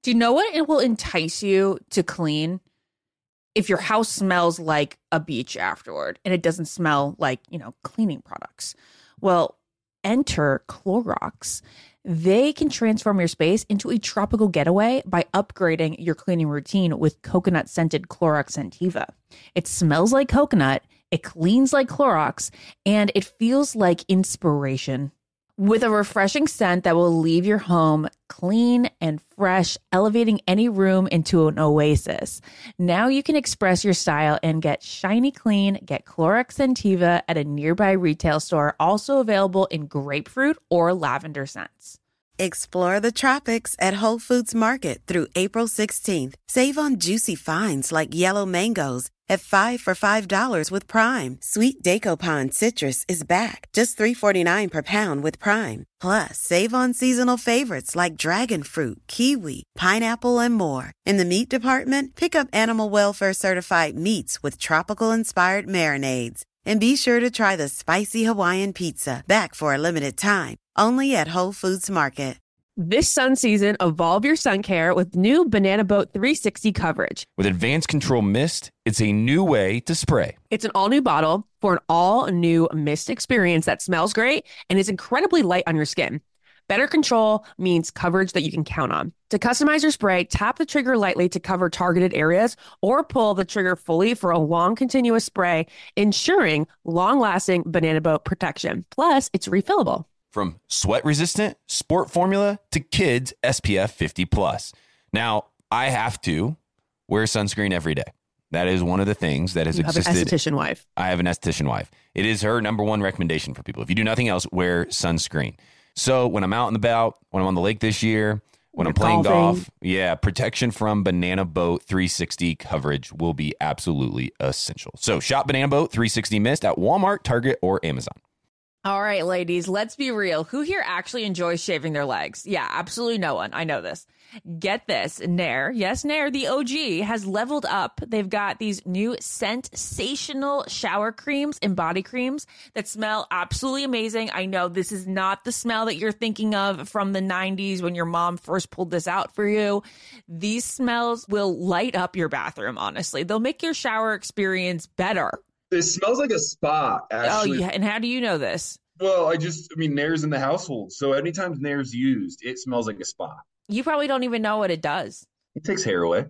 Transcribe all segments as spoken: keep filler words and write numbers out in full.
Do you know what it will entice you to clean? If your house smells like a beach afterward and it doesn't smell like, you know, cleaning products. Well, enter Clorox. They can transform your space into a tropical getaway by upgrading your cleaning routine with coconut-scented Clorox Scentiva. It smells like coconut, it cleans like Clorox, and it feels like inspiration. With a refreshing scent that will leave your home clean and fresh, elevating any room into an oasis. Now you can express your style and get shiny clean. Get Clorox Scentiva at a nearby retail store, also available in grapefruit or lavender scents. Explore the tropics at Whole Foods Market through April sixteenth. Save on juicy finds like yellow mangoes at five for five dollars with Prime. Sweet Dacopan citrus is back, just three forty-nine per pound with Prime. Plus, save on seasonal favorites like dragon fruit, kiwi, pineapple, and more. In the meat department, pick up animal welfare certified meats with tropical-inspired marinades. And be sure to try the spicy Hawaiian pizza, back for a limited time, only at Whole Foods Market. This sun season, evolve your sun care with new Banana Boat three sixty coverage. With Advanced Control Mist, it's a new way to spray. It's an all-new bottle for an all-new mist experience that smells great and is incredibly light on your skin. Better control means coverage that you can count on. To customize your spray, tap the trigger lightly to cover targeted areas or pull the trigger fully for a long continuous spray, ensuring long-lasting Banana Boat protection. Plus, it's refillable. From sweat-resistant sport formula to kids S P F fifty plus. Now, I have to wear sunscreen every day. That is one of the things that has you existed. Have an esthetician wife. I have an esthetician wife. It is her number one recommendation for people. If you do nothing else, wear sunscreen. So when I'm out and about, when I'm on the lake this year, when You're I'm playing golfing. golf, yeah, protection from Banana Boat three sixty coverage will be absolutely essential. So shop Banana Boat three sixty Mist at Walmart, Target, or Amazon. All right, ladies, let's be real. Who here actually enjoys shaving their legs? Yeah, absolutely no one. I know this. Get this. Nair, yes, Nair, the O G, has leveled up. They've got these new sensational shower creams and body creams that smell absolutely amazing. I know this is not the smell that you're thinking of from the nineties when your mom first pulled this out for you. These smells will light up your bathroom, honestly. They'll make your shower experience better. It smells like a spa, actually. Oh, yeah. And how do you know this? Well, I just, I mean, Nair's in the household. So anytime Nair's used, it smells like a spa. You probably don't even know what it does. It takes hair away.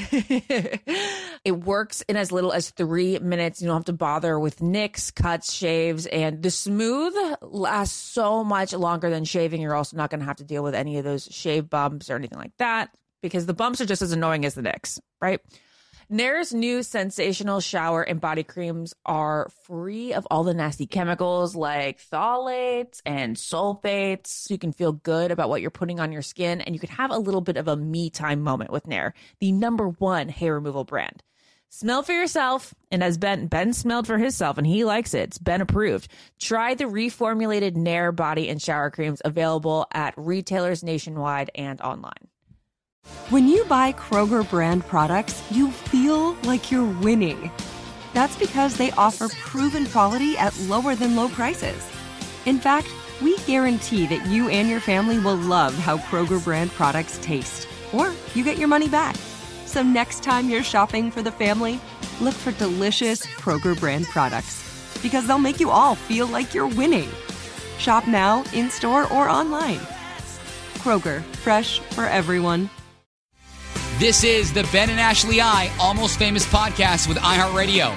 It works in as little as three minutes. You don't have to bother with nicks, cuts, shaves, and the smooth lasts so much longer than shaving. You're also not going to have to deal with any of those shave bumps or anything like that because the bumps are just as annoying as the nicks, right? Nair's new sensational shower and body creams are free of all the nasty chemicals like phthalates and sulfates. So you can feel good about what you're putting on your skin, and you can have a little bit of a me time moment with Nair, the number one hair removal brand. Smell for yourself, and as Ben Ben smelled for himself, and he likes it. It's Ben approved. Try the reformulated Nair body and shower creams available at retailers nationwide and online. When you buy Kroger brand products, you feel like you're winning. That's because they offer proven quality at lower than low prices. In fact, we guarantee that you and your family will love how Kroger brand products taste, or you get your money back. So next time you're shopping for the family, look for delicious Kroger brand products, because they'll make you all feel like you're winning. Shop now, in-store, or online. Kroger, fresh for everyone. This is the Ben and Ashley I Almost Famous podcast with iHeartRadio.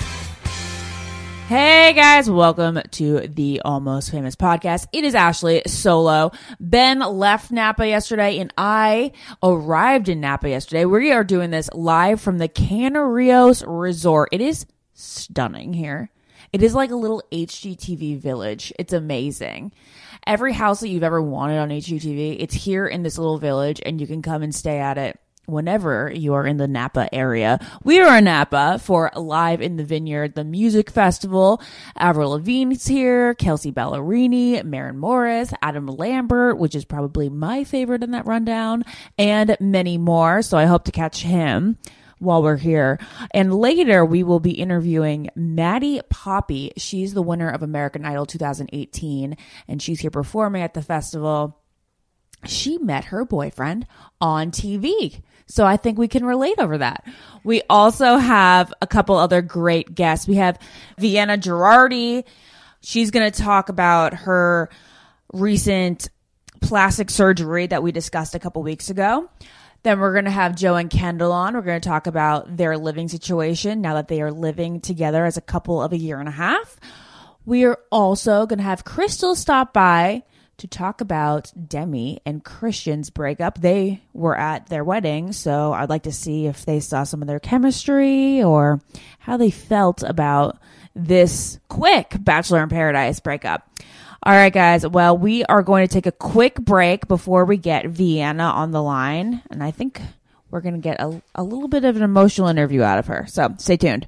Hey guys, welcome to the Almost Famous podcast. It is Ashley solo. Ben left Napa yesterday and I arrived in Napa yesterday. We are doing this live from the Canarios Resort. It is stunning here. It is like a little H G T V village. It's amazing. Every house that you've ever wanted on H G T V, it's here in this little village and you can come and stay at it whenever you are in the Napa area. We are in Napa for Live in the Vineyard, the music festival. Avril Lavigne's here, Kelsey Ballerini, Maren Morris, Adam Lambert, which is probably my favorite in that rundown, and many more. So I hope to catch him while we're here. And later we will be interviewing Maddie Poppy. She's the winner of American Idol two thousand eighteen, and she's here performing at the festival. she met her boyfriend on T V. So I think we can relate over that. We also have a couple other great guests. We have Vienna Girardi. She's going to talk about her recent plastic surgery that we discussed a couple weeks ago. Then we're going to have Joe and Kendall on. We're going to talk about their living situation now that they are living together as a couple of a year and a half. We are also going to have Crystal stop by to talk about Demi and Christian's breakup. They were at their wedding, so I'd like to see if they saw some of their chemistry or how they felt about this quick Bachelor in Paradise breakup. All right, guys. Well, we are going to take a quick break before we get Vienna on the line, and I think we're going to get a, a little bit of an emotional interview out of her. So stay tuned.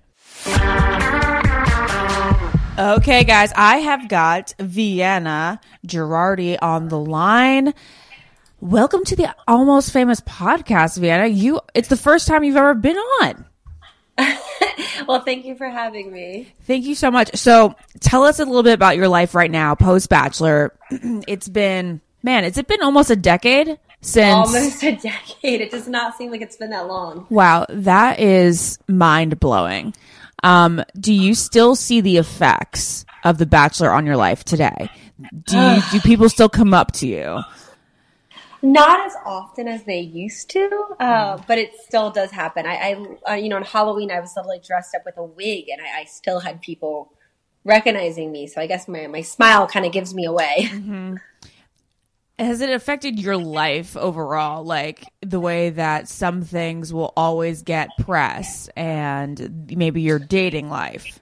Okay, guys, I have got Vienna Girardi on the line. Welcome to the Almost Famous podcast, Vienna. You, it's the first time you've ever been on. Well, thank you for having me. Thank you so much. So tell us a little bit about your life right now, post-Bachelor. It's been, man, has it been almost a decade since? Almost a decade. It does not seem like it's been that long. Wow, that is mind-blowing. Um, do you still see the effects of The Bachelor on your life today? Do you, do people still come up to you? Not as often as they used to, uh, but it still does happen. I, I uh, you know, on Halloween, I was still like dressed up with a wig, and I, I still had people recognizing me. So I guess my, my smile kind of gives me away. Mm-hmm. Has it affected your life overall? Like the way that some things will always get press and maybe your dating life?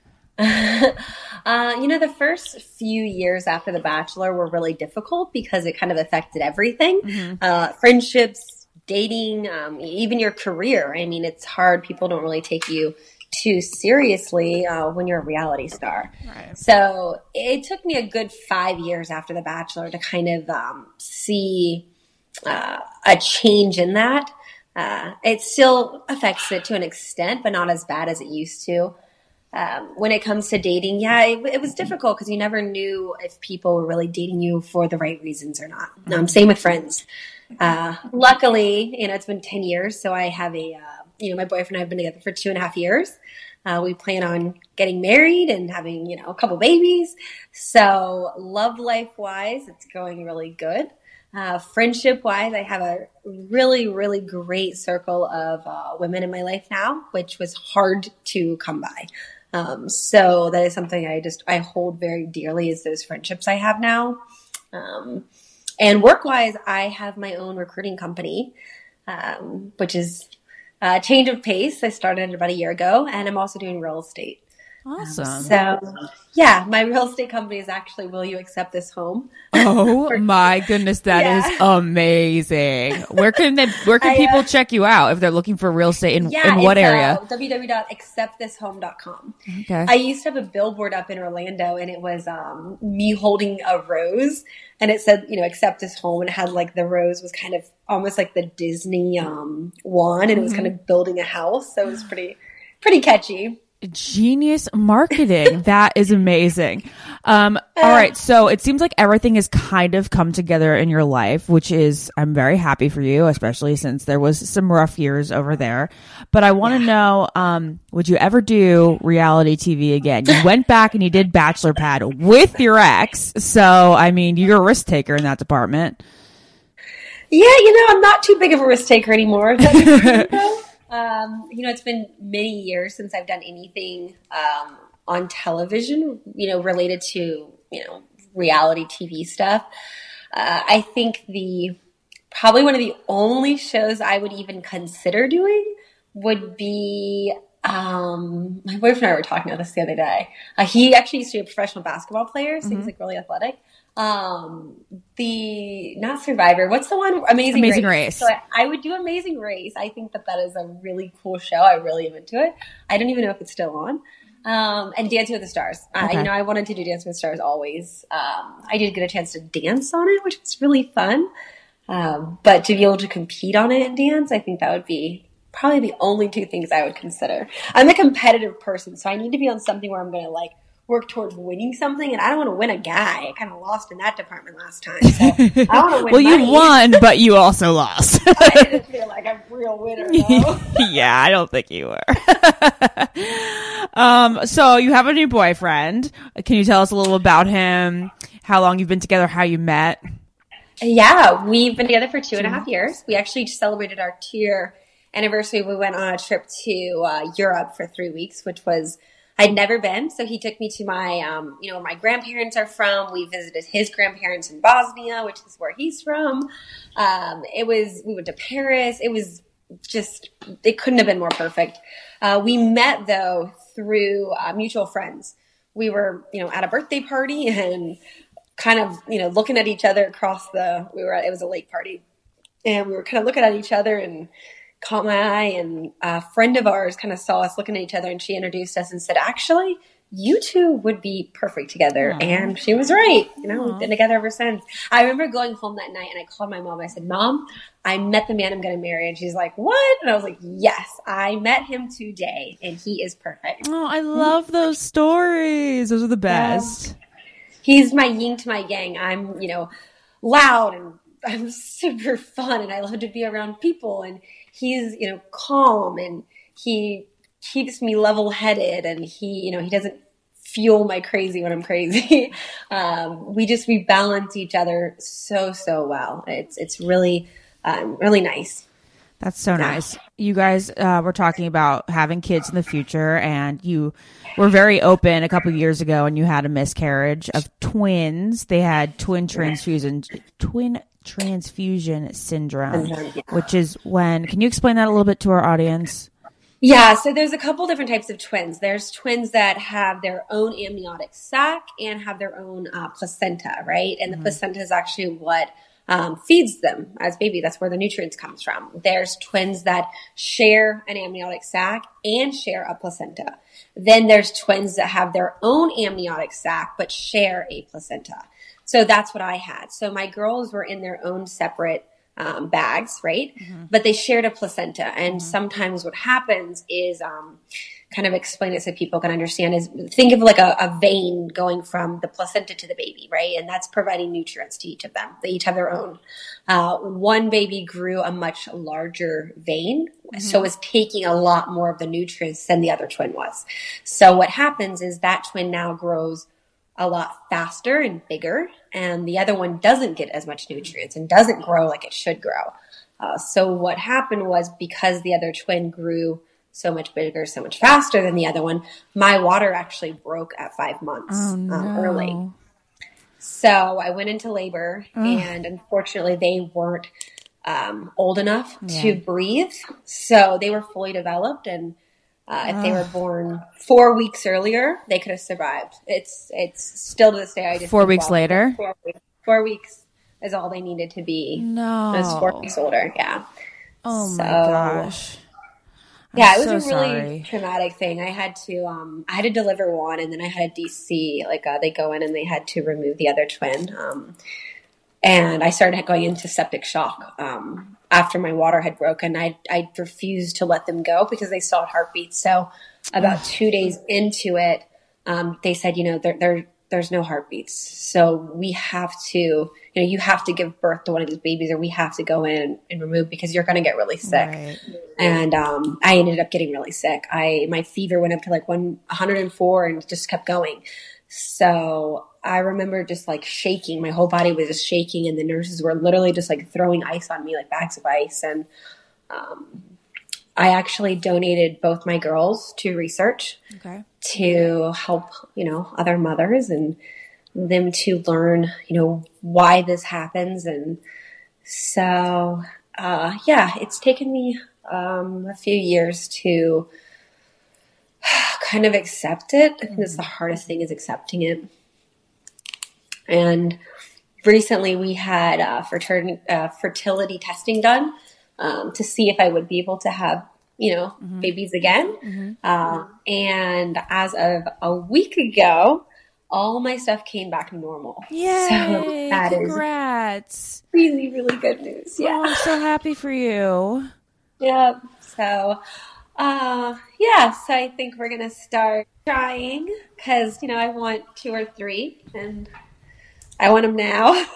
uh, you know, the first few years after The Bachelor were really difficult because it kind of affected everything. Mm-hmm. Uh, friendships, dating, um, even your career. I mean, it's hard. People don't really take you too seriously uh, when you're a reality star. Right. So it took me a good five years after The Bachelor to kind of um, see uh, a change in that. Uh, it still affects it to an extent, but not as bad as it used to. Um, when it comes to dating, yeah, it, it was difficult because you never knew if people were really dating you for the right reasons or not. Um, same with friends. Uh, luckily, you know, it's been ten years, so I have a, uh, you know, my boyfriend and I have been together for two and a half years. Uh, we plan on getting married and having, you know, a couple babies. So love life-wise, it's going really good. Uh, friendship-wise, I have a really, really great circle of uh, women in my life now, which was hard to come by. Um, so that is something I just, I hold very dearly is those friendships I have now. Um, and work-wise, I have my own recruiting company, um, which is a change of pace. I started about a year ago, and I'm also doing real estate. Awesome. Um, so, yeah, my real estate company is actually Will You Accept This Home? Oh For, my goodness, that yeah. is amazing. Where can they, where can I, people uh, check you out if they're looking for real estate in, yeah, in what it's, area? Uh, w w w dot accept this home dot com. Okay. I used to have a billboard up in Orlando, and it was um, me holding a rose, and it said, you know, accept this home, and it had like the rose was kind of almost like the Disney um, wand, and mm-hmm. it was kind of building a house, so it was pretty, pretty catchy. Genius marketing. That is amazing. Um, all right. So it seems like everything has kind of come together in your life, which is, I'm very happy for you, especially since there was some rough years over there. But I want to yeah. know, um, would you ever do reality T V again? You went back and you did Bachelor Pad with your ex. So, I mean, you're a risk taker in that department. Yeah. You know, I'm not too big of a risk taker anymore. Um, you know, it's been many years since I've done anything um, on television, you know, related to, you know, reality T V stuff. Uh, I think the probably one of the only shows I would even consider doing would be um, my boyfriend and I were talking about this the other day. Uh, he actually used to be a professional basketball player, so mm-hmm. he's like really athletic. Um, the not Survivor. What's the one? Amazing, Amazing Race. Race. So I, I would do Amazing Race. I think that that is a really cool show. I really am into it. I don't even know if it's still on. Um, and Dancing with the Stars. Okay. Uh, you know, I wanted to do Dancing with the Stars always. Um, I did get a chance to dance on it, which was really fun. Um, but to be able to compete on it and dance, I think that would be probably the only two things I would consider. I'm a competitive person, so I need to be on something where I'm going to like work towards winning something, and I don't want to win a guy. I kind of lost in that department last time. So I want to win well, money. you won, but you also lost. I didn't feel like I'm a real winner, though. Yeah, I don't think you were. um, so you have a new boyfriend. Can you tell us a little about him, how long you've been together, how you met? Yeah, we've been together for two and a half years. We actually just celebrated our two-year anniversary. We went on a trip to uh, Europe for three weeks, which was I'd never been. So he took me to my, um, you know, where my grandparents are from. We visited his grandparents in Bosnia, which is where he's from. Um, it was, we went to Paris. It was just, it couldn't have been more perfect. Uh, we met though through uh, mutual friends. We were, you know, at a birthday party and kind of, you know, looking at each other across the, we were at, it was a lake party, and we were kind of looking at each other and caught my eye, and a friend of ours kind of saw us looking at each other, and she introduced us and said, actually, you two would be perfect together. Aww. And she was right. You know, Aww. We've been together ever since. I remember going home that night and I called my mom. I said, Mom, I met the man I'm going to marry. And she's like, what? And I was like, yes, I met him today and he is perfect. Oh, I love those stories. Those are the best. Yeah. He's my yin to my yang. I'm, you know, loud and I'm super fun and I love to be around people, and he's, you know, calm and he keeps me level headed, and he, you know, he doesn't fuel my crazy when I'm crazy. um, we just, we balance each other so, so well. It's, it's really, um, really nice. That's so nice. You guys uh, were talking about having kids in the future, and you were very open a couple of years ago, and you had a miscarriage of twins. They had twin transfusion, twin transfusion syndrome, which is when, can you explain that a little bit to our audience? Yeah, so there's a couple different types of twins. There's twins that have their own amniotic sac and have their own uh, placenta, right? And mm-hmm. the placenta is actually what um, feeds them as baby. That's where the nutrients comes from. There's twins that share an amniotic sac and share a placenta. Then there's twins that have their own amniotic sac but share a placenta. So that's what I had. So my girls were in their own separate um, bags, right? Mm-hmm. But they shared a placenta. And mm-hmm. sometimes what happens is, um, kind of explain it so people can understand, is think of like a, a vein going from the placenta to the baby, right? And that's providing nutrients to each of them. They each have their own. Uh, one baby grew a much larger vein, mm-hmm. so was taking a lot more of the nutrients than the other twin was. So what happens is that twin now grows a lot faster and bigger, and the other one doesn't get as much nutrients and doesn't grow like it should grow. Uh, so what happened was, because the other twin grew so much bigger, so much faster than the other one, my water actually broke at five months oh, no. um, early. So I went into labor, Ugh. and unfortunately they weren't um, old enough yeah. to breathe. So they were fully developed, and Uh, if they were born four weeks earlier, they could have survived. It's it's still to this day. I just four weeks later. Four weeks, four weeks is all they needed to be. No, it was four weeks older. Yeah. Oh so, my gosh. I'm yeah, it was so a really sorry. traumatic thing. I had to um I had to deliver one, and then I had a D C. Like uh, they go in and they had to remove the other twin. Um, and I started going into septic shock. Um. After my water had broken, I I refused to let them go because they saw heartbeats. So about two days into it, um, they said, you know, there, there there's no heartbeats. So we have to, you know, you have to give birth to one of these babies, or we have to go in and, and remove, because you're going to get really sick. Right. And um, I ended up getting really sick. I my fever went up to like one hundred four and just kept going. So I remember just like shaking. My whole body was just shaking, and the nurses were literally just like throwing ice on me, like bags of ice. And um, I actually donated both my girls to research okay. to help, you know, other mothers and them to learn, you know, why this happens. And so, uh, yeah, it's taken me um, a few years to kind of accept it. I think that's the hardest thing, is accepting it. And recently we had uh, fertility, uh, fertility testing done um, to see if I would be able to have, you know, mm-hmm. babies again. Mm-hmm. Uh, and as of a week ago, all my stuff came back normal. Yay! So that Congrats. Is really, really good news. Yeah. Oh, I'm so happy for you. Yeah. So, uh, yeah. So I think we're going to start trying because, you know, I want two or three and I want them now.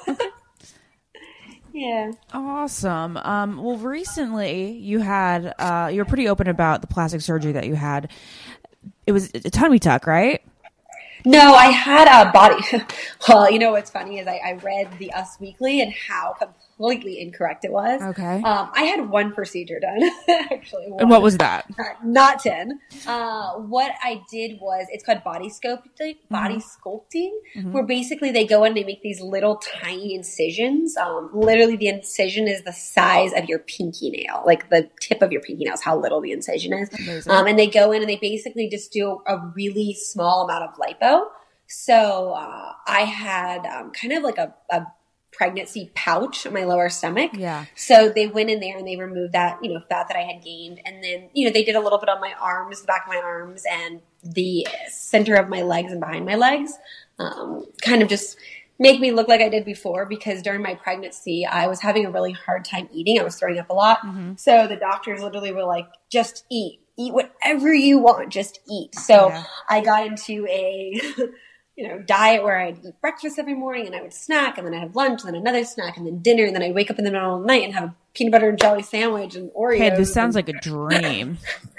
Yeah. Awesome. Um, well, recently you had, uh, you were pretty open about the plastic surgery that you had. It was a tummy tuck, right? No, I had a body. Well, you know what's funny is I, I read the Us Weekly and how completely incorrect it was. Okay. Um, I had one procedure done, actually. One. And what was that? Not ten. Uh, what I did was, it's called body sculpting, body mm-hmm. sculpting, mm-hmm. where basically they go in and they make these little tiny incisions. Um, literally the incision is the size of your pinky nail, like the tip of your pinky nail is how little the incision is. Um, and they go in and they basically just do a really small amount of lipo. So uh, I had um, kind of like a, a pregnancy pouch on my lower stomach. Yeah. So they went in there and they removed that, you know, fat that I had gained. And then, you know, they did a little bit on my arms, the back of my arms and the center of my legs and behind my legs. Um, kind of just make me look like I did before, because during my pregnancy, I was having a really hard time eating. I was throwing up a lot. Mm-hmm. So the doctors literally were like, just eat. Eat whatever you want, just eat. So yeah. I got into a, you know, diet where I'd eat breakfast every morning and I would snack and then I'd have lunch and then another snack and then dinner and then I'd wake up in the middle of the night and have a peanut butter and jelly sandwich and Oreos. Hey, this sounds and- like a dream.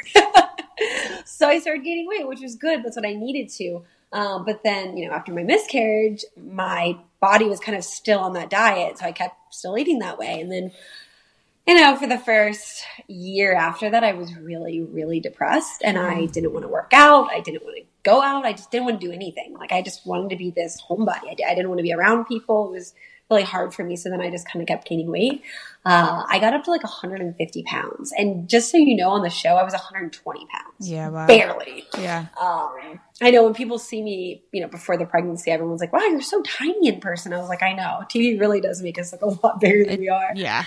So I started gaining weight, which was good. That's what I needed to. Um, but then, you know, after my miscarriage, my body was kind of still on that diet. So I kept still eating that way. And then, you know, for the first year after that, I was really, really depressed and I didn't want to work out. I didn't want to go out. I just didn't want to do anything. Like, I just wanted to be this homebody. I, I didn't want to be around people. It was really hard for me. So then I just kind of kept gaining weight. Uh, I got up to like one hundred fifty pounds. And just so you know, on the show, I was one hundred twenty pounds. Yeah, wow. Barely. Yeah. Um, I know when people see me, you know, before the pregnancy, everyone's like, wow, you're so tiny in person. I was like, I know. T V really does make us look a lot bigger than it, we are. Yeah.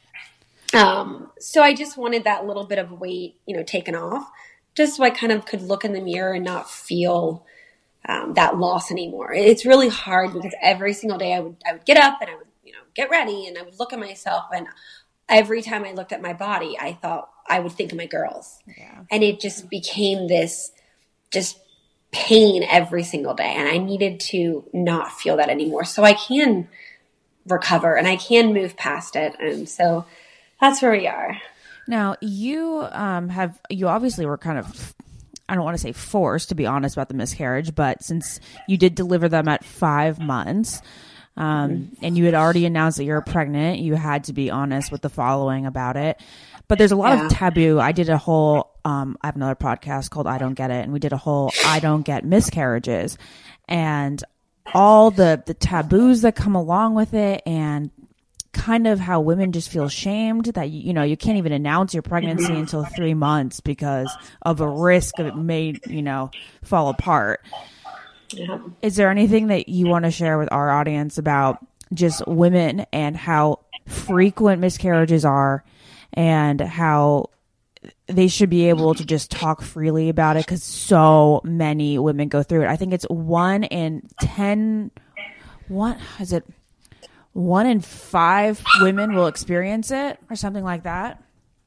Um, so I just wanted that little bit of weight, you know, taken off, just so I kind of could look in the mirror and not feel um, that loss anymore. It's really hard because every single day I would I would get up and I would, you know, get ready and I would look at myself, and every time I looked at my body, I thought I would think of my girls. Yeah. And it just became this just pain every single day, and I needed to not feel that anymore so I can recover and I can move past it. And so that's where we are. Now, you um, have, you obviously were kind of, I don't want to say forced, to be honest, about the miscarriage, but since you did deliver them at five months um, mm-hmm. and you had already announced that you're pregnant, you had to be honest with the following about it. But there's a lot yeah. of taboo. I did a whole, um, I have another podcast called I Don't Get It, and we did a whole I Don't Get Miscarriages. And all the, the taboos that come along with it, and kind of how women just feel shamed that, you know, you can't even announce your pregnancy until three months because of a risk of it may, you know, fall apart. Yeah. Is there anything that you want to share with our audience about just women and how frequent miscarriages are and how they should be able to just talk freely about it? Because so many women go through it. I think it's one in ten, what is it? One in five women will experience it or something like that.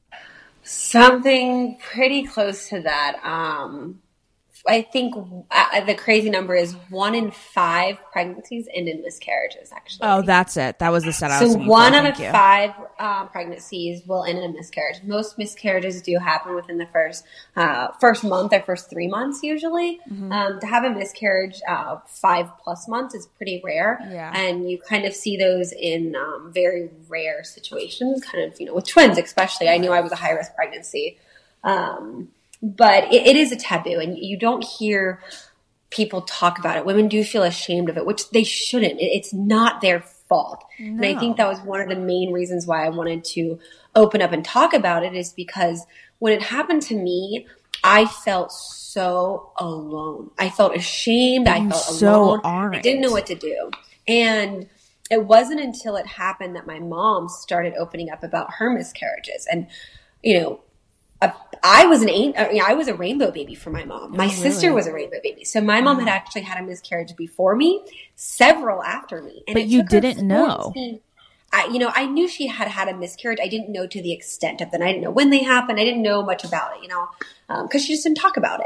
Something pretty close to that. Um, I think uh, the crazy number is one in five pregnancies end in miscarriages, actually. Oh, that's it. That was the stat I was So thinking one for. out of Thank you. five um, pregnancies will end in a miscarriage. Most miscarriages do happen within the first uh, first month or first three months usually. Mm-hmm. Um, to have a miscarriage uh, five plus months is pretty rare. Yeah. And you kind of see those in um, very rare situations, kind of, you know, with twins especially. I knew I was a high-risk pregnancy. Um But it, it is a taboo, and you don't hear people talk about it. Women do feel ashamed of it, which they shouldn't. It, it's not their fault. No. And I think that was one of the main reasons why I wanted to open up and talk about it, is because when it happened to me, I felt so alone. I felt ashamed. I'm I felt so alone. aren't. I didn't know what to do. And it wasn't until it happened that my mom started opening up about her miscarriages. And, you know, A, I was an I was a rainbow baby for my mom. My oh, sister really? was a rainbow baby. So my mom had actually had a miscarriage before me, several after me. And but it you took her didn't know. fourteen I, you know, I knew she had had a miscarriage. I didn't know to the extent of them. I didn't know when they happened. I didn't know much about it, you know, because um, she just didn't talk about it.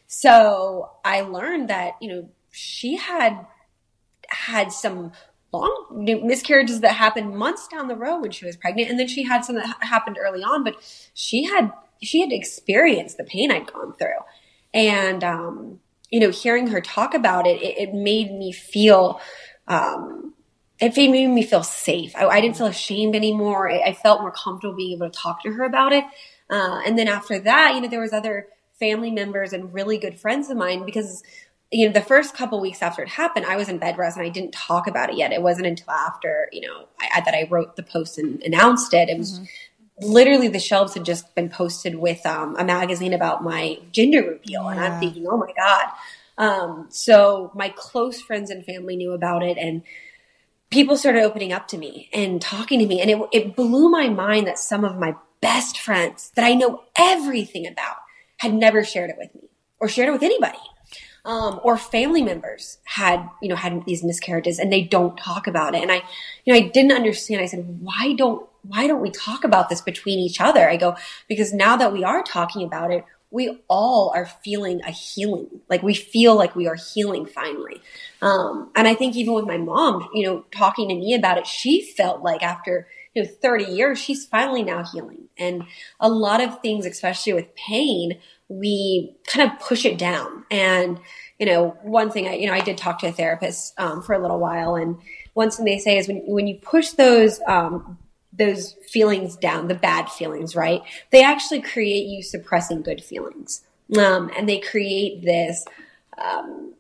So I learned that, you know, she had had some long miscarriages that happened months down the road when she was pregnant. And then she had some that happened early on, but she had, she had experienced the pain I'd gone through. And, um, you know, hearing her talk about it, it, it made me feel, um, it made me feel safe. I, I didn't feel ashamed anymore. I, I felt more comfortable being able to talk to her about it. Uh, and then after that, you know, there was other family members and really good friends of mine because, you know, the first couple weeks after it happened, I was in bed rest and I didn't talk about it yet. It wasn't until after, you know, I, that I wrote the post and announced it. It was mm-hmm. literally the shelves had just been posted with um, a magazine about my gender reveal. Yeah. And I'm thinking, oh my God. Um, so my close friends and family knew about it and people started opening up to me and talking to me. And it, it blew my mind that some of my best friends that I know everything about had never shared it with me or shared it with anybody. Um, or family members had, you know, had these miscarriages and they don't talk about it. And I, you know, I didn't understand. I said, why don't, why don't we talk about this between each other? I go, because now that we are talking about it, we all are feeling a healing. Like we feel like we are healing finally. Um, and I think even with my mom, you know, talking to me about it, she felt like after, you know, thirty years, she's finally now healing. And a lot of things, especially with pain, we kind of push it down. And, you know, one thing I, you know, I did talk to a therapist, um, for a little while. And one thing they say is when, when you push those, um, those feelings down, the bad feelings, right? They actually create you suppressing good feelings. Um, and they create this, um,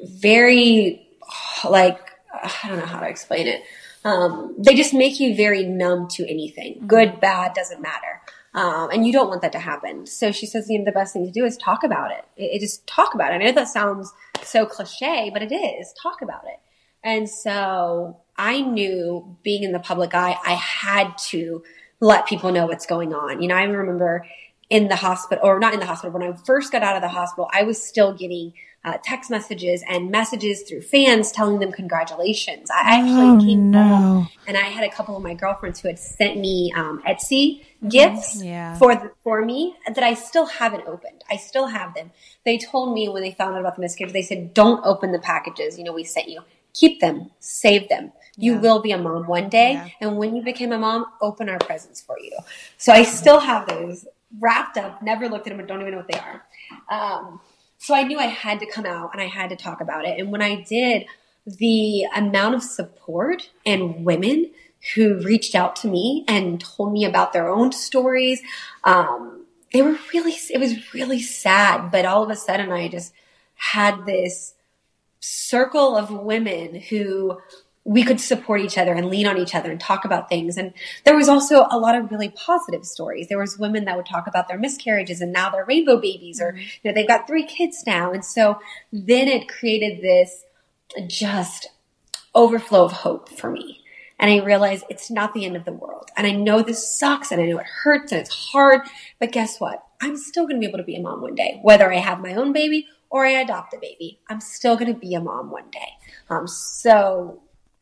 very like, I don't know how to explain it. Um, they just make you very numb to anything. Good, bad, doesn't matter. Um, and you don't want that to happen. So she says, you know, the best thing to do is talk about it. It, it just talk about it. I know that sounds so cliche, but it is. Talk about it. And so I knew being in the public eye, I had to let people know what's going on. You know, I remember in the hospital, or not in the hospital, when I first got out of the hospital, I was still getting uh, text messages and messages through fans telling them congratulations. I actually oh, came no. home and I had a couple of my girlfriends who had sent me um, Etsy mm-hmm. gifts yeah. for the, for me that I still haven't opened. I still have them. They told me when they found out about the miscarriage, they said, don't open the packages, you know, we sent you. Keep them, save them. You yeah. will be a mom one day. Yeah. And when you become a mom, open our presents for you. So I still have those wrapped up, never looked at them, don't even know what they are. Um, so I knew I had to come out and I had to talk about it. And when I did, the amount of support and women who reached out to me and told me about their own stories, um, they were really, it was really sad. But all of a sudden I just had this circle of women who we could support each other and lean on each other and talk about things. And there was also a lot of really positive stories. There was women that would talk about their miscarriages and now they're rainbow babies or, you know, they've got three kids now. And so then it created this just overflow of hope for me. And I realized it's not the end of the world. And I know this sucks and I know it hurts and it's hard, but guess what? I'm still going to be able to be a mom one day, whether I have my own baby or I adopt a baby. I'm still going to be a mom one day. Um, so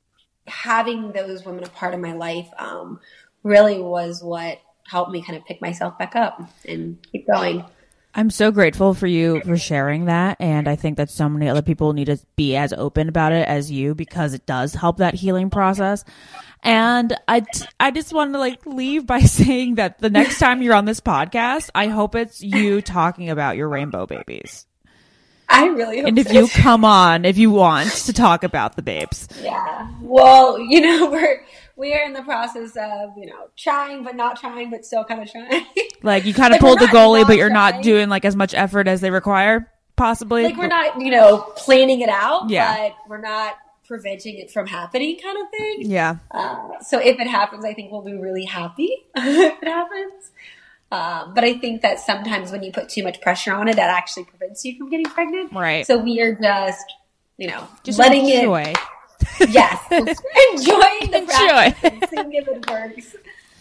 having those women a part of my life um, really was what helped me kind of pick myself back up and keep going. I'm so grateful for you for sharing that. And I think that so many other people need to be as open about it as you, because it does help that healing process. And I, t- I just wanted to like leave by saying that the next time you're on this podcast, I hope it's you talking about your rainbow babies. I really hope And if so. you come on, if you want to talk about the babes. Yeah. Well, you know, we're, we are in the process of, you know, trying, but not trying, but still kind of trying. Like you kind of like pulled the goalie, not but you're trying. not doing like as much effort as they require, possibly. Like we're not, you know, planning it out, yeah. but we're not preventing it from happening kind of thing. Yeah. Uh, so if it happens, I think we'll be really happy if it happens. Um, but I think that sometimes when you put too much pressure on it, that actually prevents you from getting pregnant. Right. So we are just, you know, just letting enjoy. it. Yes. Enjoying the Enjoy. practice and seeing if it works.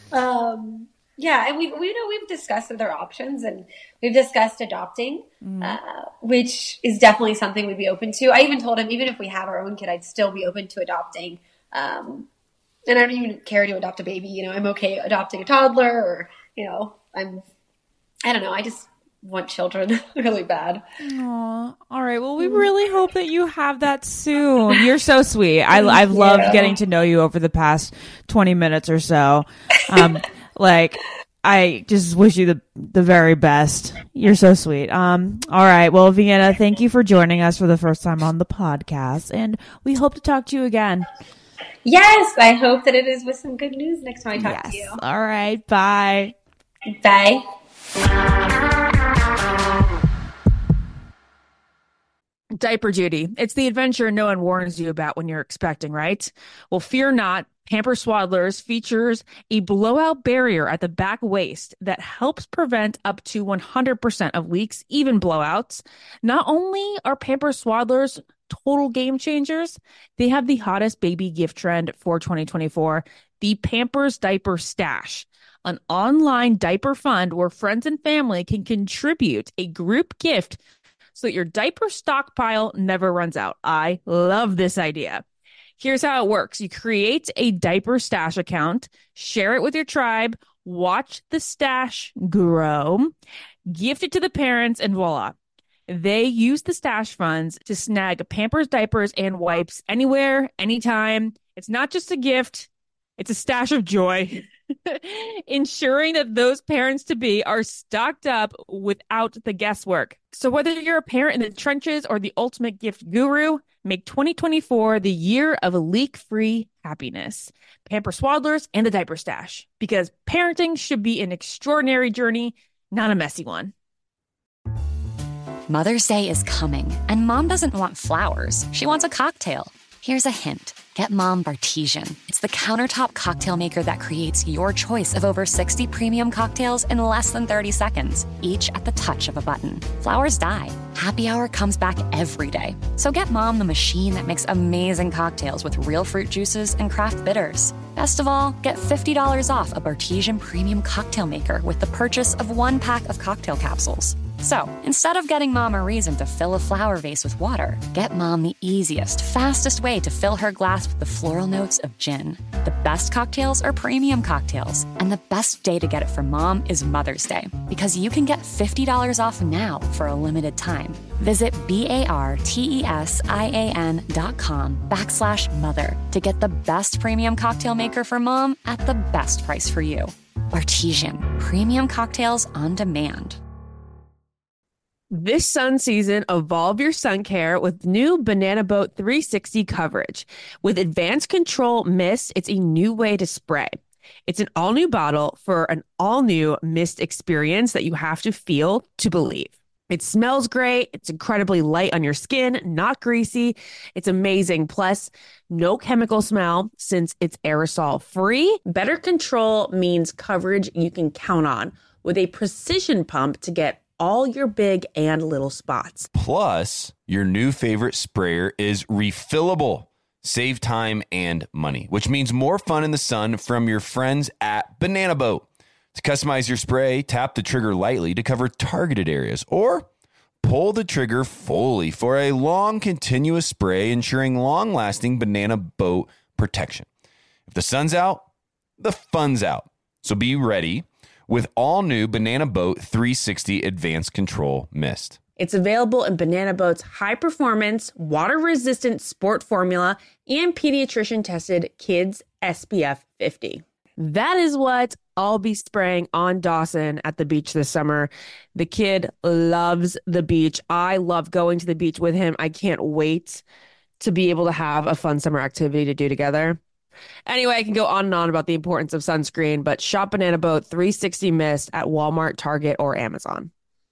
Um, yeah. And we, we know we've discussed other options and we've discussed adopting, mm. uh, which is definitely something we'd be open to. I even told him, even if we have our own kid, I'd still be open to adopting. Um, and I don't even care to adopt a baby. You know, I'm okay adopting a toddler or, you know, I'm, I don't know. I just, want children really bad. Aw. All right. Well, we really hope that you have that soon. You're so sweet. I, I've loved getting to know you over the past twenty minutes or so. Um, like, I just wish you the the very best. You're so sweet. Um, all right. Well, Vienna, thank you for joining us for the first time on the podcast, and we hope to talk to you again. Yes, I hope that it is with some good news next time I talk yes. to you. All right. Bye. Bye. Diaper duty. It's the adventure no one warns you about when you're expecting, right? Well, fear not. Pampers Swaddlers features a blowout barrier at the back waist that helps prevent up to one hundred percent of leaks, even blowouts. Not only are Pampers Swaddlers total game changers, they have the hottest baby gift trend for twenty twenty-four, the Pampers Diaper Stash, an online diaper fund where friends and family can contribute a group gift so that your diaper stockpile never runs out. I love this idea. Here's how it works. You create a diaper stash account, share it with your tribe, watch the stash grow, gift it to the parents, and voila. They use the stash funds to snag Pampers diapers and wipes anywhere, anytime. It's not just a gift. It's a stash of joy, ensuring that those parents-to-be are stocked up without the guesswork. So whether you're a parent in the trenches or the ultimate gift guru, make twenty twenty-four the year of leak-free happiness. Pampers Swaddlers and the Diaper Stash, because parenting should be an extraordinary journey, not a messy one. Mother's Day is coming, and Mom doesn't want flowers. She wants a cocktail. Here's a hint. Get Mom Bartesian. It's the countertop cocktail maker that creates your choice of over sixty premium cocktails in less than thirty seconds, each at the touch of a button. Flowers die. Happy Hour comes back every day. So get Mom the machine that makes amazing cocktails with real fruit juices and craft bitters. Best of all, get fifty dollars off a Bartesian premium cocktail maker with the purchase of one pack of cocktail capsules. So, instead of getting Mom a reason to fill a flower vase with water, get Mom the easiest, fastest way to fill her glass with the floral notes of gin. The best cocktails are premium cocktails, and the best day to get it for Mom is Mother's Day, because you can get fifty dollars off now for a limited time. Visit B-A-R-T-E-S-I-A-N dot com backslash mother to get the best premium cocktail maker for Mom at the best price for you. Bartesian, premium cocktails on demand. This sun season, evolve your sun care with new Banana Boat three sixty coverage. With Advanced Control Mist, it's a new way to spray. It's an all-new bottle for an all-new mist experience that you have to feel to believe. It smells great. It's incredibly light on your skin, not greasy. It's amazing. Plus, no chemical smell since it's aerosol-free. Better control means coverage you can count on with a precision pump to get all your big and little spots. Plus, your new favorite sprayer is refillable. Save time and money, which means more fun in the sun from your friends at Banana Boat. To customize your spray, tap the trigger lightly to cover targeted areas, or pull the trigger fully for a long, continuous spray, ensuring long-lasting Banana Boat protection. If the sun's out, the fun's out. So be ready with all new Banana Boat three sixty Advanced Control Mist. It's available in Banana Boat's high-performance, water-resistant sport formula and pediatrician-tested Kids S P F fifty. That is what I'll be spraying on Dawson at the beach this summer. The kid loves the beach. I love going to the beach with him. I can't wait to be able to have a fun summer activity to do together. Anyway, I can go on and on about the importance of sunscreen, but shop Banana Boat three sixty Mist at Walmart, Target, or Amazon.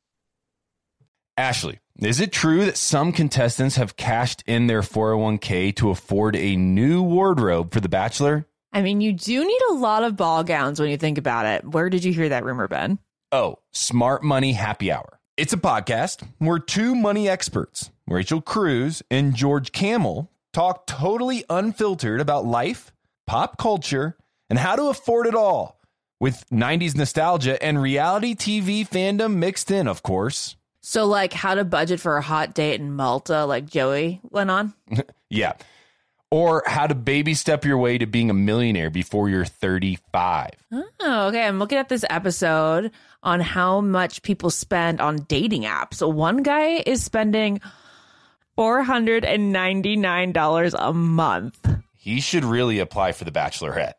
Ashley, is it true that some contestants have cashed in their four oh one k to afford a new wardrobe for The Bachelor? I mean, you do need a lot of ball gowns when you think about it. Where did you hear that rumor, Ben? Oh, Smart Money Happy Hour. It's a podcast where two money experts, Rachel Cruz and George Camel, talk totally unfiltered about life, pop culture, and how to afford it all, with nineties nostalgia and reality T V fandom mixed in, of course. So, like, how to budget for a hot date in Malta, like Joey went on? Yeah. Or how to baby step your way to being a millionaire before you're thirty-five. Oh, okay. I'm looking at this episode. on how much people spend on dating apps. So one guy is spending four hundred ninety-nine dollars a month. He should really apply for the Bachelorette.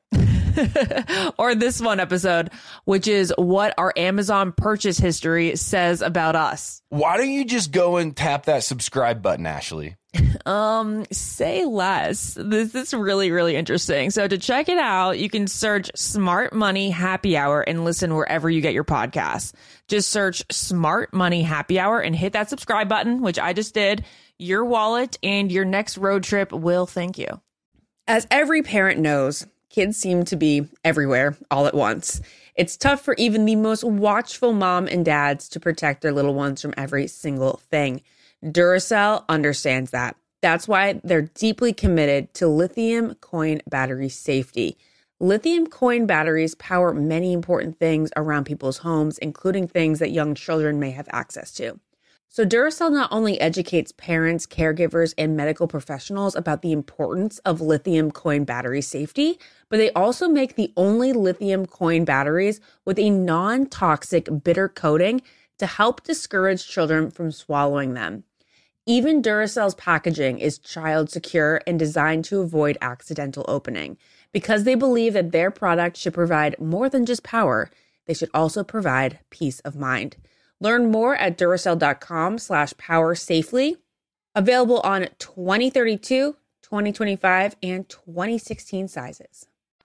Or this one episode, which is what our Amazon purchase history says about us. Why don't you just go and tap that subscribe button, Ashley? Um, say less. This is really, really interesting. So to check it out, you can search Smart Money Happy Hour and listen wherever you get your podcasts. Just search Smart Money Happy Hour and hit that subscribe button, which I just did. Your wallet and your next road trip will thank you. As every parent knows, kids seem to be everywhere all at once. It's tough for even the most watchful mom and dads to protect their little ones from every single thing. Duracell understands that. That's why they're deeply committed to lithium coin battery safety. Lithium coin batteries power many important things around people's homes, including things that young children may have access to. So Duracell not only educates parents, caregivers, and medical professionals about the importance of lithium coin battery safety, but they also make the only lithium coin batteries with a non-toxic bitter coating to help discourage children from swallowing them. Even Duracell's packaging is child secure and designed to avoid accidental opening. Because they believe that their product should provide more than just power, they should also provide peace of mind. Learn more at Duracell.com slash power safely. Available on twenty thirty-two, twenty twenty-five, and twenty sixteen sizes.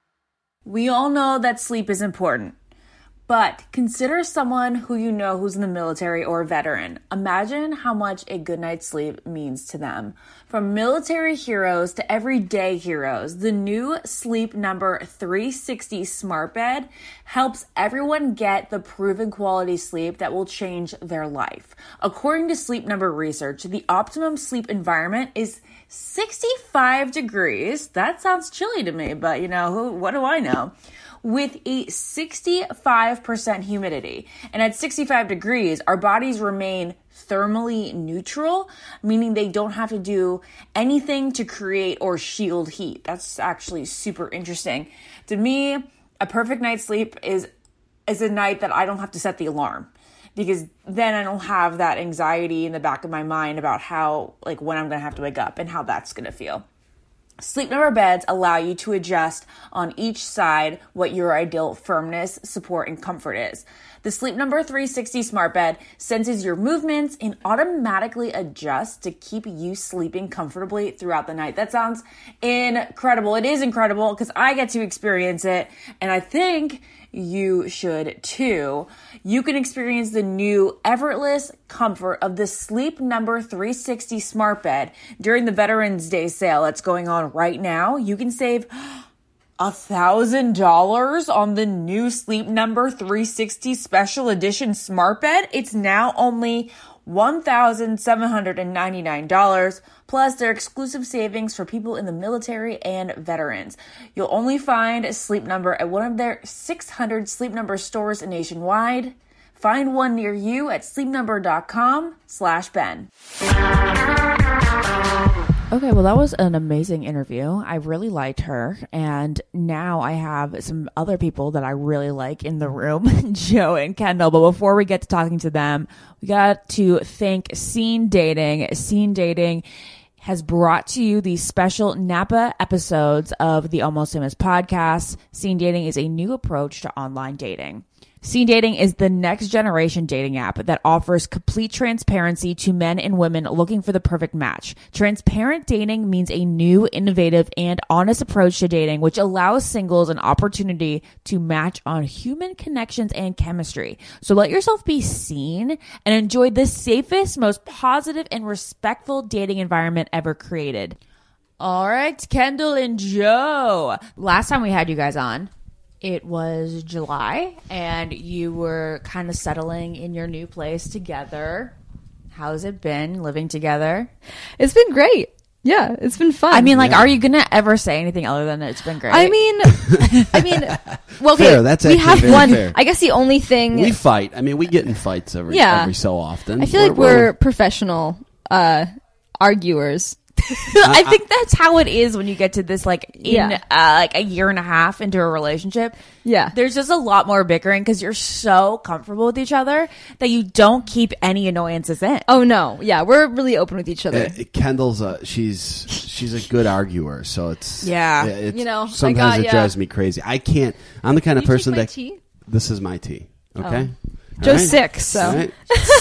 We all know that sleep is important, but consider someone who you know who's in the military or a veteran. Imagine how much a good night's sleep means to them. From military heroes to everyday heroes, the new Sleep Number three sixty Smart Bed helps everyone get the proven quality sleep that will change their life. According to Sleep Number research, the optimum sleep environment is sixty-five degrees. That sounds chilly to me, but you know, who, what do I know? With a sixty-five percent humidity. And at sixty-five degrees, our bodies remain thermally neutral, meaning they don't have to do anything to create or shield heat. That's actually super interesting. To me, a perfect night's sleep is, is a night that I don't have to set the alarm, because then I don't have that anxiety in the back of my mind about how, like, when I'm going to have to wake up and how that's going to feel. Sleep Number beds allow you to adjust on each side what your ideal firmness, support, and comfort is. The Sleep Number three sixty Smart Bed senses your movements and automatically adjusts to keep you sleeping comfortably throughout the night. That sounds incredible. It is incredible because I get to experience it, and I think you should too. You can experience the new effortless comfort of the Sleep Number three sixty Smart Bed during the Veterans Day sale that's going on right now. You can save a thousand dollars on the new Sleep Number three sixty Special Edition Smart Bed. It's now only one thousand seven hundred ninety-nine dollars, plus their exclusive savings for people in the military and veterans. You'll only find Sleep Number at one of their six hundred Sleep Number stores nationwide. Find one near you at sleepnumber.com slash Ben. Okay, well, that was an amazing interview. I really liked her. And now I have some other people that I really like in the room, Joe and Kendall. But before we get to talking to them, we got to thank Scene Dating. Scene Dating has brought to you these special Napa episodes of the Almost Famous podcast. Scene Dating is a new approach to online dating. Scene Dating is the next generation dating app that offers complete transparency to men and women looking for the perfect match. Transparent dating means a new, innovative, and honest approach to dating, which allows singles an opportunity to match on human connections and chemistry. So let yourself be seen and enjoy the safest, most positive, and respectful dating environment ever created. All right, Kendall and Joe. Last time we had you guys on, it was July, and you were kind of settling in your new place together. How's it been living together? It's been great. Yeah, it's been fun. I mean, like, yeah. Are you going to ever say anything other than it's been great? I mean, I mean, well, okay, fair. That's we have very one. Fair. I guess the only thing we fight. I mean, we get in fights every yeah. every so often. I feel we're, like we're, we're professional uh, arguers. I think that's how it is when you get to this, like, in Yeah. uh, like a year and a half into a relationship. Yeah. There's just a lot more bickering because you're so comfortable with each other that you don't keep any annoyances in. Oh no, yeah, we're really open with each other. Uh, Kendall's a, she's she's a good arguer, so it's Yeah. It's, You know, I sometimes got it ya. drives me crazy. I can't. I'm the kind of Can you person take my that tea? this is my tea. Okay, All Joe's right? sick, so. All right.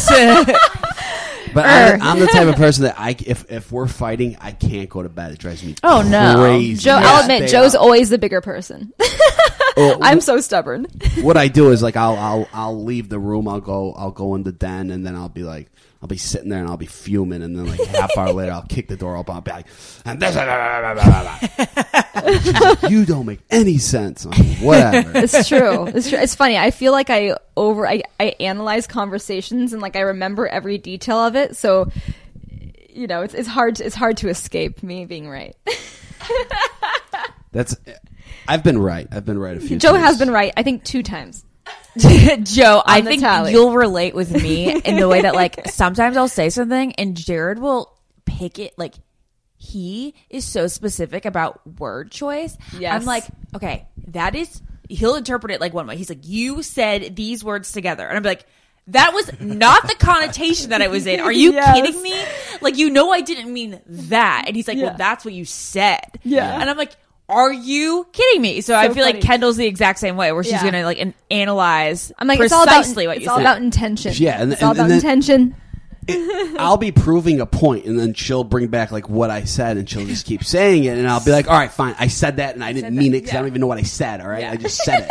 But I'm, I'm the type of person that I if if we're fighting, I can't go to bed. It drives me Oh, no. crazy. Joe, Yeah. I'll admit, Stay Joe's up. always the bigger person. Well, I'm so stubborn. what I do is like I'll I'll I'll leave the room. I'll go I'll go in the den, and then I'll be like I'll be sitting there and I'll be fuming, and then like a half hour later I'll kick the door open. I'll be like, and this, you don't make any sense. I'm like, whatever. It's true. It's true. It's funny. I feel like I over I, I analyze conversations and like I remember every detail of it. So you know, it's it's hard to, it's hard to escape me being right. That's I've been right. I've been right a few Joe times. has been right. I think two times. Joe, I the think tally. you'll relate with me in the way that, like, sometimes I'll say something and Jared will pick it. Like, he is so specific about word choice. Yes. I'm like, okay, that is, he'll interpret it like one way. He's like, you said these words together. And I'm like, that was not the connotation that I was in. Are you Yes. kidding me? Like, you know, I didn't mean that. And he's like, Yeah. well, that's what you said. Yeah. And I'm like, are you kidding me? So, I feel funny. like Kendall's the exact same way, where she's Yeah. gonna like an- analyze. I'm like, it's all about precisely what it's you all said. about intention. Yeah, and- it's all and- about and then- intention. I'll be proving a point, and then she'll bring back like what I said, and she'll just keep saying it, and I'll be like, "All right, fine, I said that, and I didn't mean it because I don't even know what I said. All right, I just said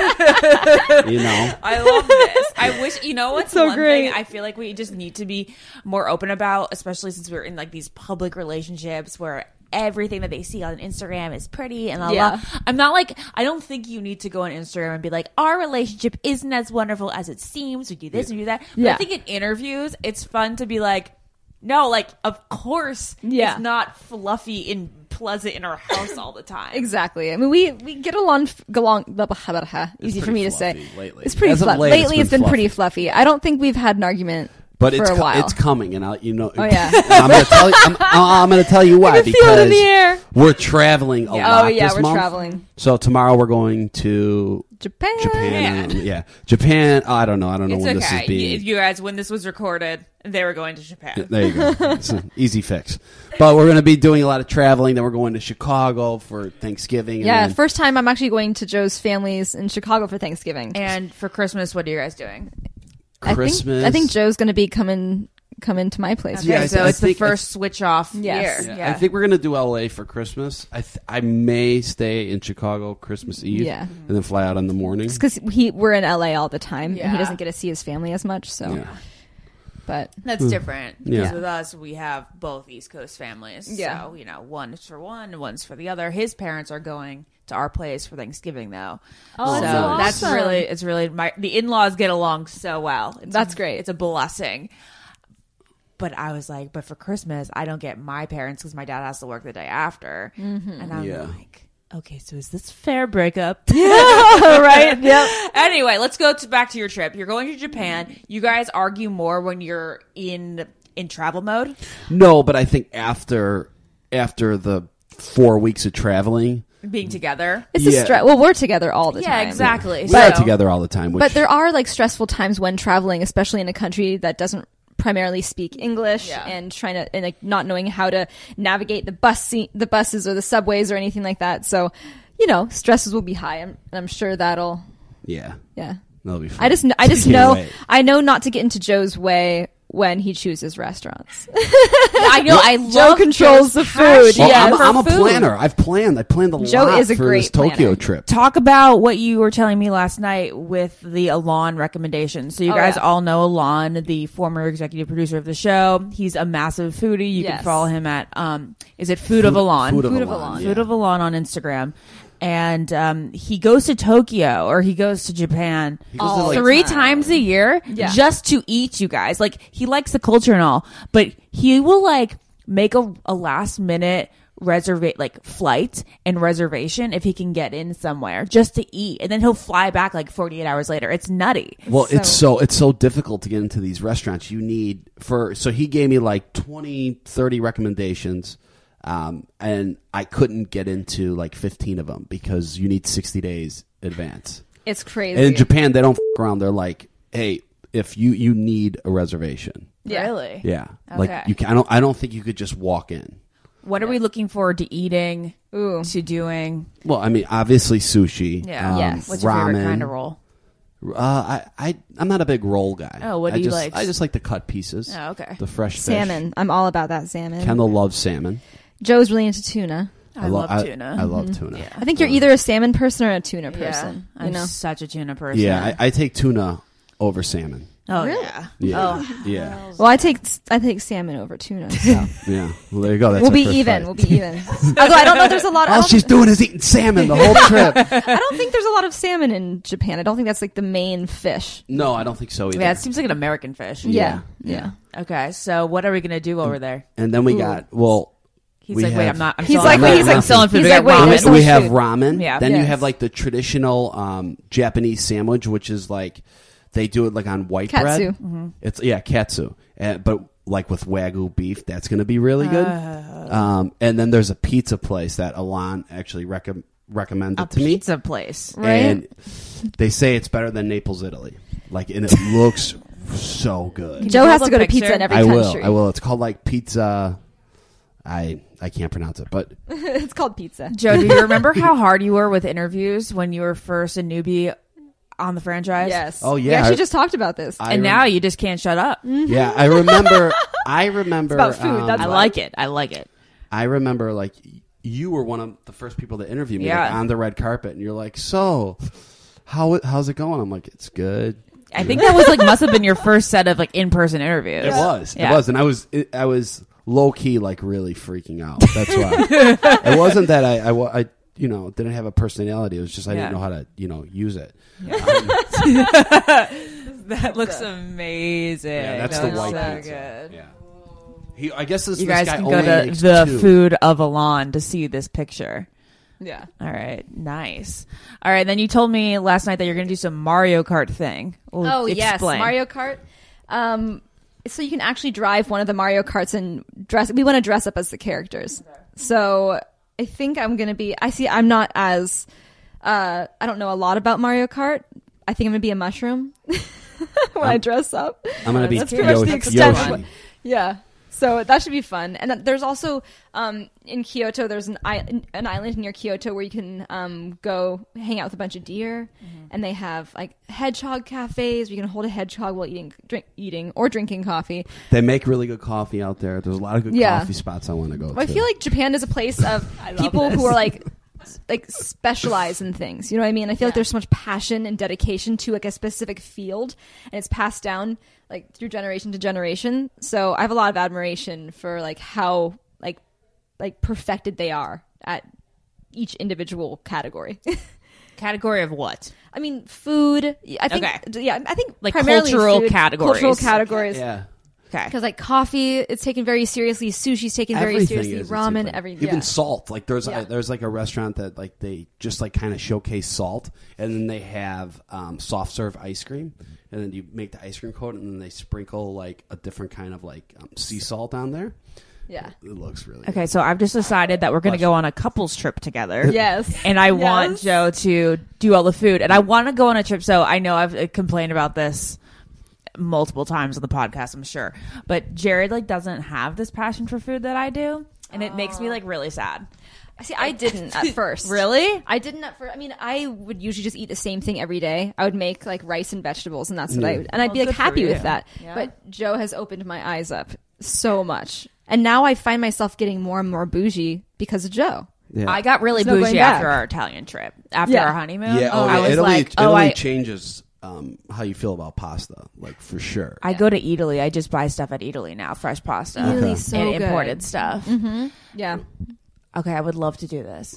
it. You know, I love this. I wish, you know what's so one great. thing I feel like we just need to be more open about, especially since we're in like these public relationships where everything that they see on Instagram is pretty and la Yeah. la. I'm not like, I don't think you need to go on Instagram and be like, our relationship isn't as wonderful as it seems. We do this and do that. But Yeah. I think in interviews, it's fun to be like, no, like, of course, Yeah. it's not fluffy and pleasant in our house all the time. Exactly. I mean, we we get along get along. Blah, blah, blah, blah, easy for pretty me to say. fluffy lately. It's pretty As of fluffy. late, Lately, it's it's been been pretty fluffy. fluffy. I don't think we've had an argument but for it's a co- while. it's coming, and I'll you know. Oh, yeah. and I'm gonna tell you. I'm, I'm gonna tell you why I can feel it in because the air. we're traveling a Yeah. lot Oh, yeah, this we're month. traveling. So tomorrow we're going to Japan. Japan. and- yeah, Japan. Oh, I don't know. I don't know It's when this okay. is being. You, you guys, when this was recorded, they were going to Japan. There you go. It's an easy fix. But we're going to be doing a lot of traveling. Then we're going to Chicago for Thanksgiving. and Yeah, then- first time I'm actually going to Joe's family's in Chicago for Thanksgiving. And for Christmas, what are you guys doing? Christmas. I think I think Joe's going to be coming coming to my place. Okay, Yeah, I so th- I it's the think- I- first switch off Yes. year. Yeah, I think we're gonna do L A for Christmas. I th- I may stay in Chicago Christmas Eve, Yeah. and then fly out in the morning. because he we're in L A all the time, and Yeah. he doesn't get to see his family as much. So, Yeah. but That's different because Yeah. with us, we have both East Coast families. Yeah. So, you know, one's for one, one's for the other. His parents are going to our place for Thanksgiving, though. Oh, so that's so that's awesome. really, it's really, my the in laws get along so well. It's That's great. It's a blessing. But I was like, but for Christmas, I don't get my parents because my dad has to work the day after. Mm-hmm. And I'm Yeah. like, okay, so is this fair breakup? right, yep. Anyway, let's go to, back to your trip. You're going to Japan. You guys argue more when you're in in travel mode. No, but I think after after the four weeks of traveling, Being together. It's Yeah. a stress. Well, we're together all the Yeah, time. exactly. we So- are together all the time. Which, But there are like stressful times when traveling, especially in a country that doesn't primarily speak English, Yeah. and trying to and like not knowing how to navigate the bus se- the buses or the subways or anything like that. So, you know, stresses will be high, and I'm sure that'll yeah, yeah. that'll be fun. I just I just Can't know wait. I know not to get into Joe's way when he chooses restaurants. I know. I Joe love controls Joe's the food. passion Well, Yeah, I'm, for I'm a food. planner. I've planned. I planned a Joe lot is a for great this Tokyo planner. trip. Talk about what you were telling me last night with the Alon recommendations. So you Oh, guys yeah. all know Alon, the former executive producer of the show. He's a massive foodie. You Yes. can follow him at um, is it Food, of Alon? Food of Food of Alon, Alon. yeah. Food of Alon on Instagram. And um, he goes to Tokyo or he goes to Japan He goes to, like, three times a year Yeah. just to eat, you guys. Like, he likes the culture and all, but he will like make a, a last minute reservate like flight and reservation if he can get in somewhere just to eat, and then he'll fly back like forty-eight hours later. It's nutty. Well, it's so it's so difficult to get into these restaurants. You need for so he gave me like twenty, thirty recommendations, Um, and I couldn't get into like fifteen of them because you need sixty days advance. It's crazy. And in Japan, they don't f- around. They're like, hey, if you, you need a reservation. Yeah. Really? Yeah. Okay. Like you can, I don't, I don't think you could just walk in. What are we looking forward to eating? Ooh. To doing? Well, I mean, obviously sushi. Yeah. Um, Yes. What's your ramen. favorite kind of roll? Uh, I, I, I'm not a big roll guy. Oh, what do I you just, like? I just like the cut pieces. Oh, okay. The fresh fish. Salmon. I'm all about that salmon. Kendall loves salmon. Joe's really into tuna. I, lo- love I- tuna. I love tuna. Yeah. I think you're either a salmon person or a tuna Yeah. person. I'm You know. such a tuna person. Yeah, I, I take tuna over salmon. Oh, Really? yeah. Yeah. Oh, Yeah. Well, I take I take salmon over tuna. So. Yeah. Well, there you go. That's we'll our be first even. fight. We'll be even. Although I don't know, there's a lot. I All don't, she's doing is eating salmon the whole trip. I don't think there's a lot of salmon in Japan. I don't think that's like the main fish. No, I don't think so either. yeah, it seems like an American fish. Yeah. Yeah. Yeah. Okay, so what are we going to do over there? And then we got, well, He's we like, wait, have- I'm not. I'm He's still like, on wait, food. he's I'm like- still on food. he's We like, got wait, ramen. there's we, no we have food. ramen. Yeah. Then you Yes. have like the traditional um, Japanese sandwich, which is like they do it like on white Katsu. bread. It's yeah, katsu, uh, but like with wagyu beef. That's going to be really good. Um, and then there's a pizza place that Alon actually recom- recommended A to me. pizza place. Right? And they say it's better than Naples, Italy. Like, and it looks so good. Joe you has hold to a go to picture? pizza in every I will. country. I will. It's called like pizza. I I can't pronounce it, but It's called pizza. Joe, do you remember how hard you were with interviews when you were first a newbie on the franchise? Yes. Oh, We yeah. actually just talked about this. I And rem- now you just can't shut up. yeah, I remember. I remember. It's about food, um, that's I why. like it. I like it. I remember like you were one of the first people to interview me Yeah. like, on the red carpet, and you're like, "So, how how's it going?" I'm like, "It's good." I think that was like must have been your first set of like in person interviews. It was. Yeah. It was, and I was it, I was low key like really freaking out. That's why. It wasn't that I, I wa- I you know didn't have a personality. It was just I Yeah. didn't know how to you know use it. That looks amazing. Yeah, that's That the looks white so pizza. good. Yeah. He, I guess this, You this guys guy can go only to makes the two. food of Alon to see this picture. Yeah. All right, nice. All right, then you told me last night that you're going to do some Mario Kart thing. Well, Oh yes, explain. Mario Kart. Um, so you can actually drive one of the Mario Karts and dress. We want to dress up as the characters. So I think I'm gonna be. I see. I'm not as. Uh, I don't know a lot about Mario Kart. I think I'm gonna be a mushroom when i dress up. I'm gonna be That's pretty much the Yoshi. extent of Yoshi. what- Yeah. So that should be fun. And then there's also um, in Kyoto, there's an, I- an island near Kyoto where you can um, go hang out with a bunch of deer, and they have like hedgehog cafes where you can hold a hedgehog while eating, drink, eating or drinking coffee. They make really good coffee out there. There's a lot of good Yeah. coffee spots I want to go I to. feel like Japan is a place of people who are like like specialize in things. You know what I mean? I feel like there's so much passion and dedication to like a specific field, and it's passed down like through generation to generation. So I have a lot of admiration for like how like like perfected they are at each individual category. Category of what? I mean, food. I think. Okay. Yeah, I think Like primarily cultural food, categories. Cultural categories. yeah. Okay. Because like coffee, it's taken very seriously. Sushi's taken very Everything seriously. is, it seems Ramen, like. every even yeah. salt. Like there's Yeah. a, there's like a restaurant that like they just like kind of showcase salt, and then they have um, soft serve ice cream, and then you make the ice cream cone, and then they sprinkle like a different kind of like um, sea salt on there. Yeah. It looks really Okay, so I've just decided that we're going to go on a couples trip together. Yes. And I Yes. want Joe to do all the food. And I want to go on a trip. So I know I've uh, complained about this multiple times on the podcast, I'm sure. But Jared like doesn't have this passion for food that I do. And it makes me like really sad. See, I didn't at first. Really? I didn't at first. I mean, I would usually just eat the same thing every day. I would make like rice and vegetables, and that's what I would, and I'd Well, be like good for happy you. with that. Yeah. But Joe has opened my eyes up so much, and now I find myself getting more and more bougie because of Joe. Yeah. I got really There's no bougie going after back. our Italian trip. After Yeah. our honeymoon. yeah. Oh, I yeah. was Italy, like, Italy oh, I, changes um, how you feel about pasta, like for sure. I go to Italy. I just buy stuff at Italy now, fresh pasta. Italy's Okay. so and good. imported stuff. Yeah. Okay, I would love to do this.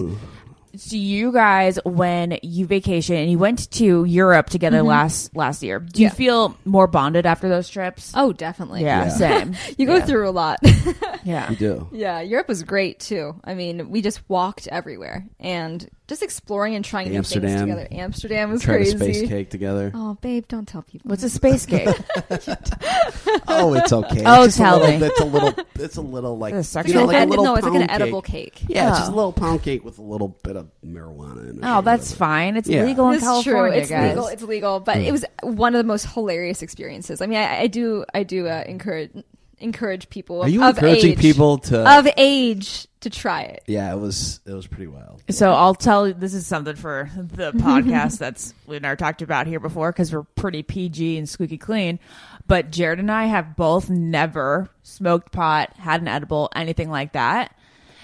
So you guys, when you vacation and you went to Europe together last last year, do you Yeah. feel more bonded after those trips? Oh, definitely. yeah, Yeah. same. You go Yeah. through a lot. Yeah. You do. Yeah, Europe was great too. I mean, we just walked everywhere, and just exploring and trying new things Amsterdam. together. Amsterdam was Tried crazy. a space cake together. Oh, babe, don't tell people. What's a space cake? Oh, it's okay. Oh, it's just tell a little, me. It's a little. It's a little like It's a you know, like a Ed- little no, it's like an pound edible cake. Yeah, it's just Oh. a little pound cake with a little bit of marijuana in it. Oh, or that's whatever. fine. It's Yeah. legal in It's California, true. It's guys. legal. It's legal. But Mm. it was one of the most hilarious experiences. I mean, I, I do, I do uh, encourage encourage people. Are you of encouraging age, people to? of age to try it? Yeah, it was. It was pretty wild. So I'll tell you, this is something for the podcast that's we never talked about here before because we're pretty P G and squeaky clean. But Jared and I have both never smoked pot, had an edible, anything like that.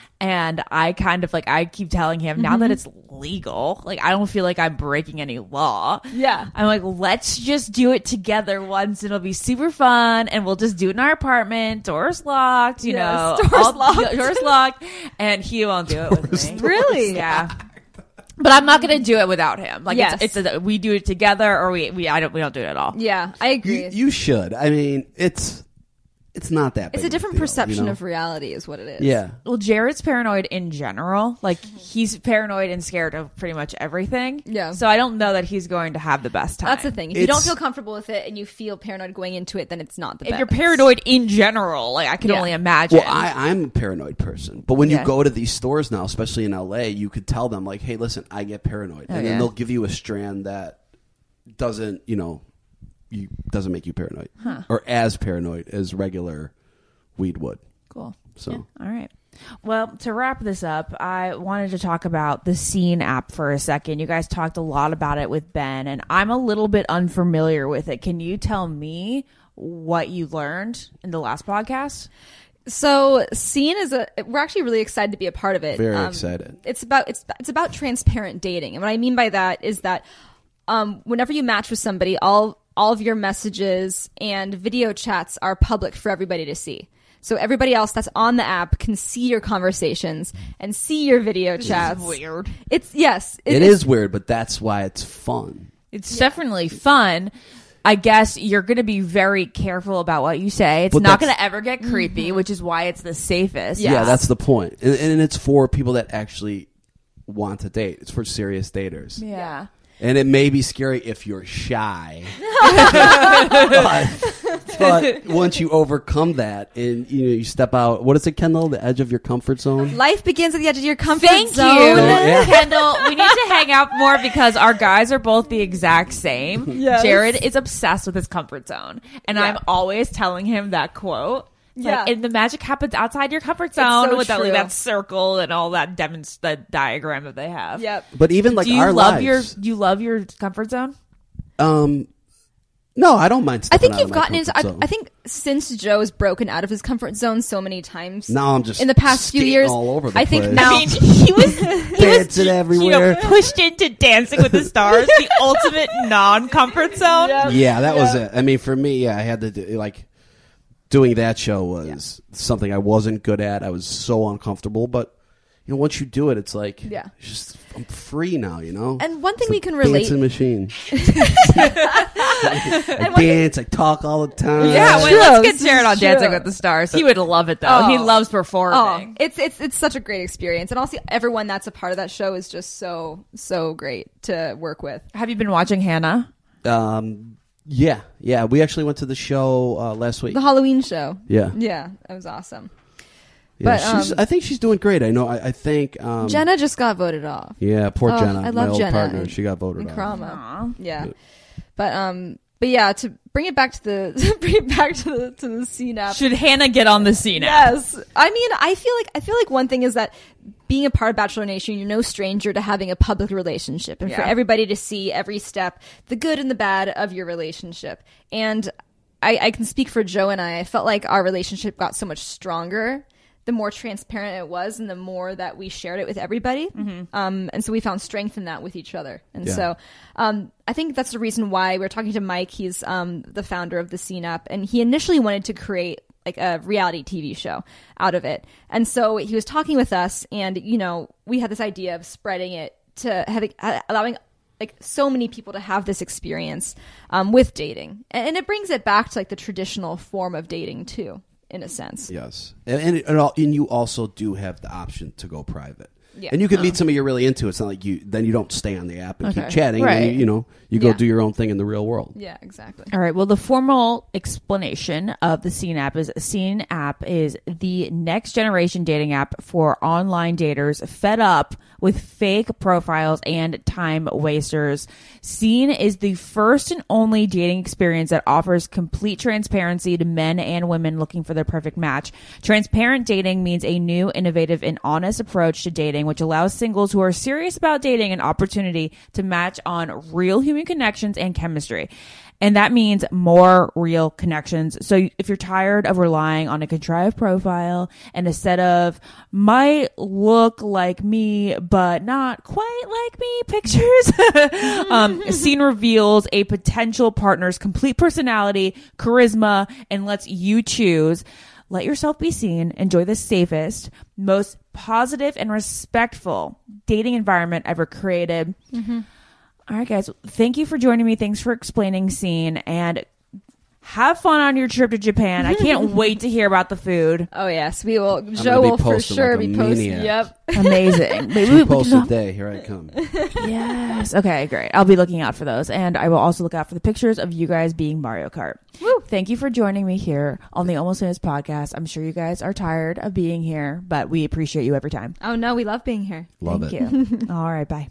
And I kind of like, I keep telling him now that it's legal, like, I don't feel like I'm breaking any law. Yeah. I'm like, let's just do it together once. It'll be super fun. And we'll just do it in our apartment. Doors locked, you Yes, know. doors all- locked. Doors locked. And he won't do it with me. Really? Yeah. But I'm not going to do it without him. Like, Yes. it's, it's a, we do it together or we, we, I don't, we don't do it at all. Yeah, I agree. You, you should. I mean, it's it's not that. it's big a different deal, perception you know? of reality, is what it is. Yeah. Well, Jared's paranoid in general. Like, he's paranoid and scared of pretty much everything. Yeah. So I don't know that he's going to have the best time. That's the thing. If you don't It's- feel comfortable with it and you feel paranoid going into it, then it's not the If best. you're paranoid in general, like, I can Yeah. only imagine. Well, I, I'm a paranoid person, but when Yeah. you go to these stores now, especially in L A, you could tell them like, "Hey, listen, I get paranoid," Oh, and yeah. then they'll give you a strand that doesn't, you know, you doesn't make you paranoid or as paranoid as regular weed would. Cool. So. Yeah. All right. Well, to wrap this up, I wanted to talk about the Scene app for a second. You guys talked a lot about it with Ben, and I'm a little bit unfamiliar with it. Can you tell me what you learned in the last podcast? So, Scene is a. We're actually really excited to be a part of it. Very Um, excited. It's about it's it's about transparent dating, and what I mean by that is that um, whenever you match with somebody, all all of your messages and video chats are public for everybody to see. So everybody else that's on the app can see your conversations and see your video chats. Weird. It's yes, It it's- is weird, but that's why it's fun. It's definitely fun. I guess you're going to be very careful about what you say. It's But not that's- going to ever get creepy, which is why it's the safest. Yeah, that's the point. And, and it's for people that actually want to date. It's for serious daters. Yeah. And it may be scary if you're shy. but, but once you overcome that and you know you step out, what is it, Kendall? The edge of your comfort zone? Life begins at the edge of your comfort Thank zone. you, Yeah. Kendall. We need to hang out more because our guys are both the exact same. Yes. Jared is obsessed with his comfort zone, and Yeah. I'm always telling him that quote. It's Yeah. Like, and the magic happens outside your comfort zone so with that, like, true. that circle and all that demonst- that diagram that they have. Yep. But even like do you our love lives, your do you love your comfort zone? um, no, I don't mind. I stepping think out you've of my gotten into. comfort I, zone. I think since Joe's broken out of his comfort zone so many times. Now I'm just in the past few skating years. all over the I think place. now. I mean, he was he was dancing you everywhere. know, pushed into Dancing with the Stars, the ultimate non-comfort zone. Yeah, that was it. I mean, for me, yeah, I had to do, like doing that show was something I wasn't good at. I was so uncomfortable, but you know, once you do it, it's like Yeah. it's just I'm free now. You know, And one thing It's we a can relate- dancing machine. I dance, I talk all the time. Yeah, It's wait, true, let's get it's Jared on true. Dancing with the Stars. He would love it though. Oh. He loves Oh, performing. it's it's it's such a great experience, and also everyone that's a part of that show is just so so great to work with. Have you been watching Hannah? Um, yeah, yeah. We actually went to the show uh, last week. The Halloween show. Yeah. yeah, that was awesome. Yeah, but, she's, um, I think she's doing great. I know. I, I think um, Jenna just got voted off. Yeah, poor Oh, Jenna, I my love old Jenna partner. and- She got voted and off. Karama. Yeah. But um but yeah, to bring it back to the bring it back to the to the scene app. Should Hannah get on the scene? Yes. I mean, I feel like I feel like one thing is that being a part of Bachelor Nation, you're no stranger to having a public relationship and for Yeah. everybody to see every step, the good and the bad of your relationship. And I, I can speak for Joe and I. I felt like our relationship got so much stronger the more transparent it was and the more that we shared it with everybody. Um, and so we found strength in that with each other. And Yeah. so um, I think that's the reason why we were talking to Mike. He's um, the founder of the Scene App, and he initially wanted to create like a reality T V show out of it. And so he was talking with us, and, you know, we had this idea of spreading it to having, uh, allowing like so many people to have this experience um, with dating. And, and it brings it back to like the traditional form of dating too, in a sense. Yes, and and, it, and, all, and you also do have the option to go private. Yeah. And you could No. meet somebody you're really into. It's not like you then you don't stay on the app and Okay. keep chatting. Right. And you, you know, you go Yeah. do your own thing in the real world. Yeah, exactly. All right. Well, the formal explanation of the Scene app is Scene app is the next generation dating app for online daters fed up with fake profiles and time wasters. Scene is the first and only dating experience that offers complete transparency to men and women looking for their perfect match. Transparent dating means a new, innovative, and honest approach to dating, which allows singles who are serious about dating an opportunity to match on real human connections and chemistry. And that means more real connections. So if you're tired of relying on a contrived profile and a set of might look like me, but not quite like me pictures, um, Scene reveals a potential partner's complete personality, charisma, and lets you choose. Let yourself be seen. Enjoy the safest, most positive and respectful dating environment ever created. Mm-hmm. All right, guys. Thank you for joining me. Thanks for explaining Scene, and have fun on your trip to Japan. I can't wait to hear about the food. Oh yes, we will. I'm Joe gonna be will for posting sure like a be posting. maniac. Yep. Amazing. Maybe Two we- we posts can- a day. Here I come. Yes. Okay, great. I'll be looking out for those. And I will also look out for the pictures of you guys being Mario Kart. Woo. Thank you for joining me here on the Almost Famous podcast. I'm sure you guys are tired of being here, but we appreciate you every time. Oh no, we love being here. Love Thank it. you. All right, bye.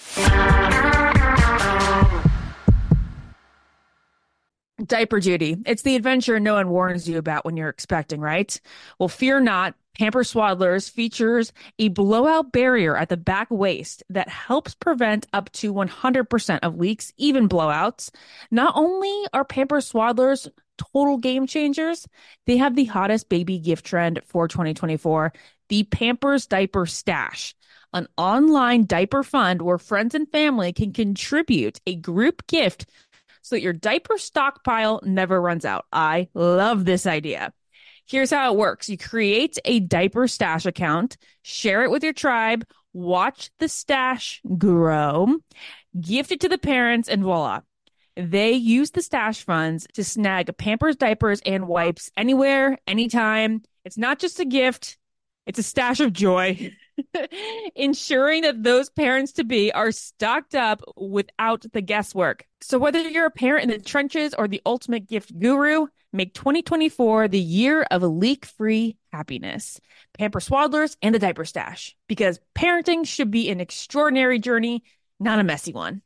Diaper duty. It's the adventure no one warns you about when you're expecting, right? Well, fear not. Pampers Swaddlers features a blowout barrier at the back waist that helps prevent up to one hundred percent of leaks, even blowouts. Not only are Pampers Swaddlers total game changers, they have the hottest baby gift trend for twenty twenty-four, the Pampers Diaper Stash, an online diaper fund where friends and family can contribute a group gift so that your diaper stockpile never runs out. I love this idea. Here's how it works. You create a diaper stash account, share it with your tribe, watch the stash grow, gift it to the parents, and voila. They use the stash funds to snag Pampers diapers and wipes anywhere, anytime. It's not just a gift. It's a stash of joy, ensuring that those parents-to-be are stocked up without the guesswork. So whether you're a parent in the trenches or the ultimate gift guru, make twenty twenty-four the year of leak-free happiness. Pampers Swaddlers and the Diaper Stash, because parenting should be an extraordinary journey, not a messy one.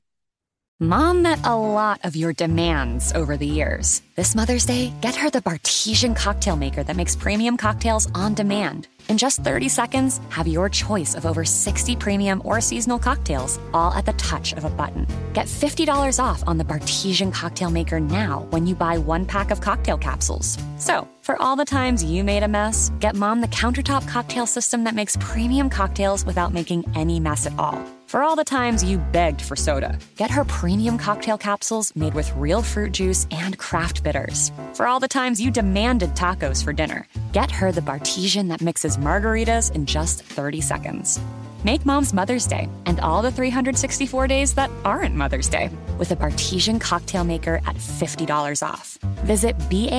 Mom met a lot of your demands over the years. This Mother's Day, get her the Bartesian cocktail maker that makes premium cocktails on demand. In just thirty seconds, have your choice of over sixty premium or seasonal cocktails, all at the touch of a button. Get fifty dollars off on the Bartesian cocktail maker now when you buy one pack of cocktail capsules. So, for all the times you made a mess, get Mom the countertop cocktail system that makes premium cocktails without making any mess at all. For all the times you begged for soda, get her premium cocktail capsules made with real fruit juice and craft bitters. For all the times you demanded tacos for dinner, get her the Bartesian that mixes margaritas in just thirty seconds. Make Mom's Mother's Day and all the three hundred sixty-four days that aren't Mother's Day with a Bartesian cocktail maker at fifty dollars off. Visit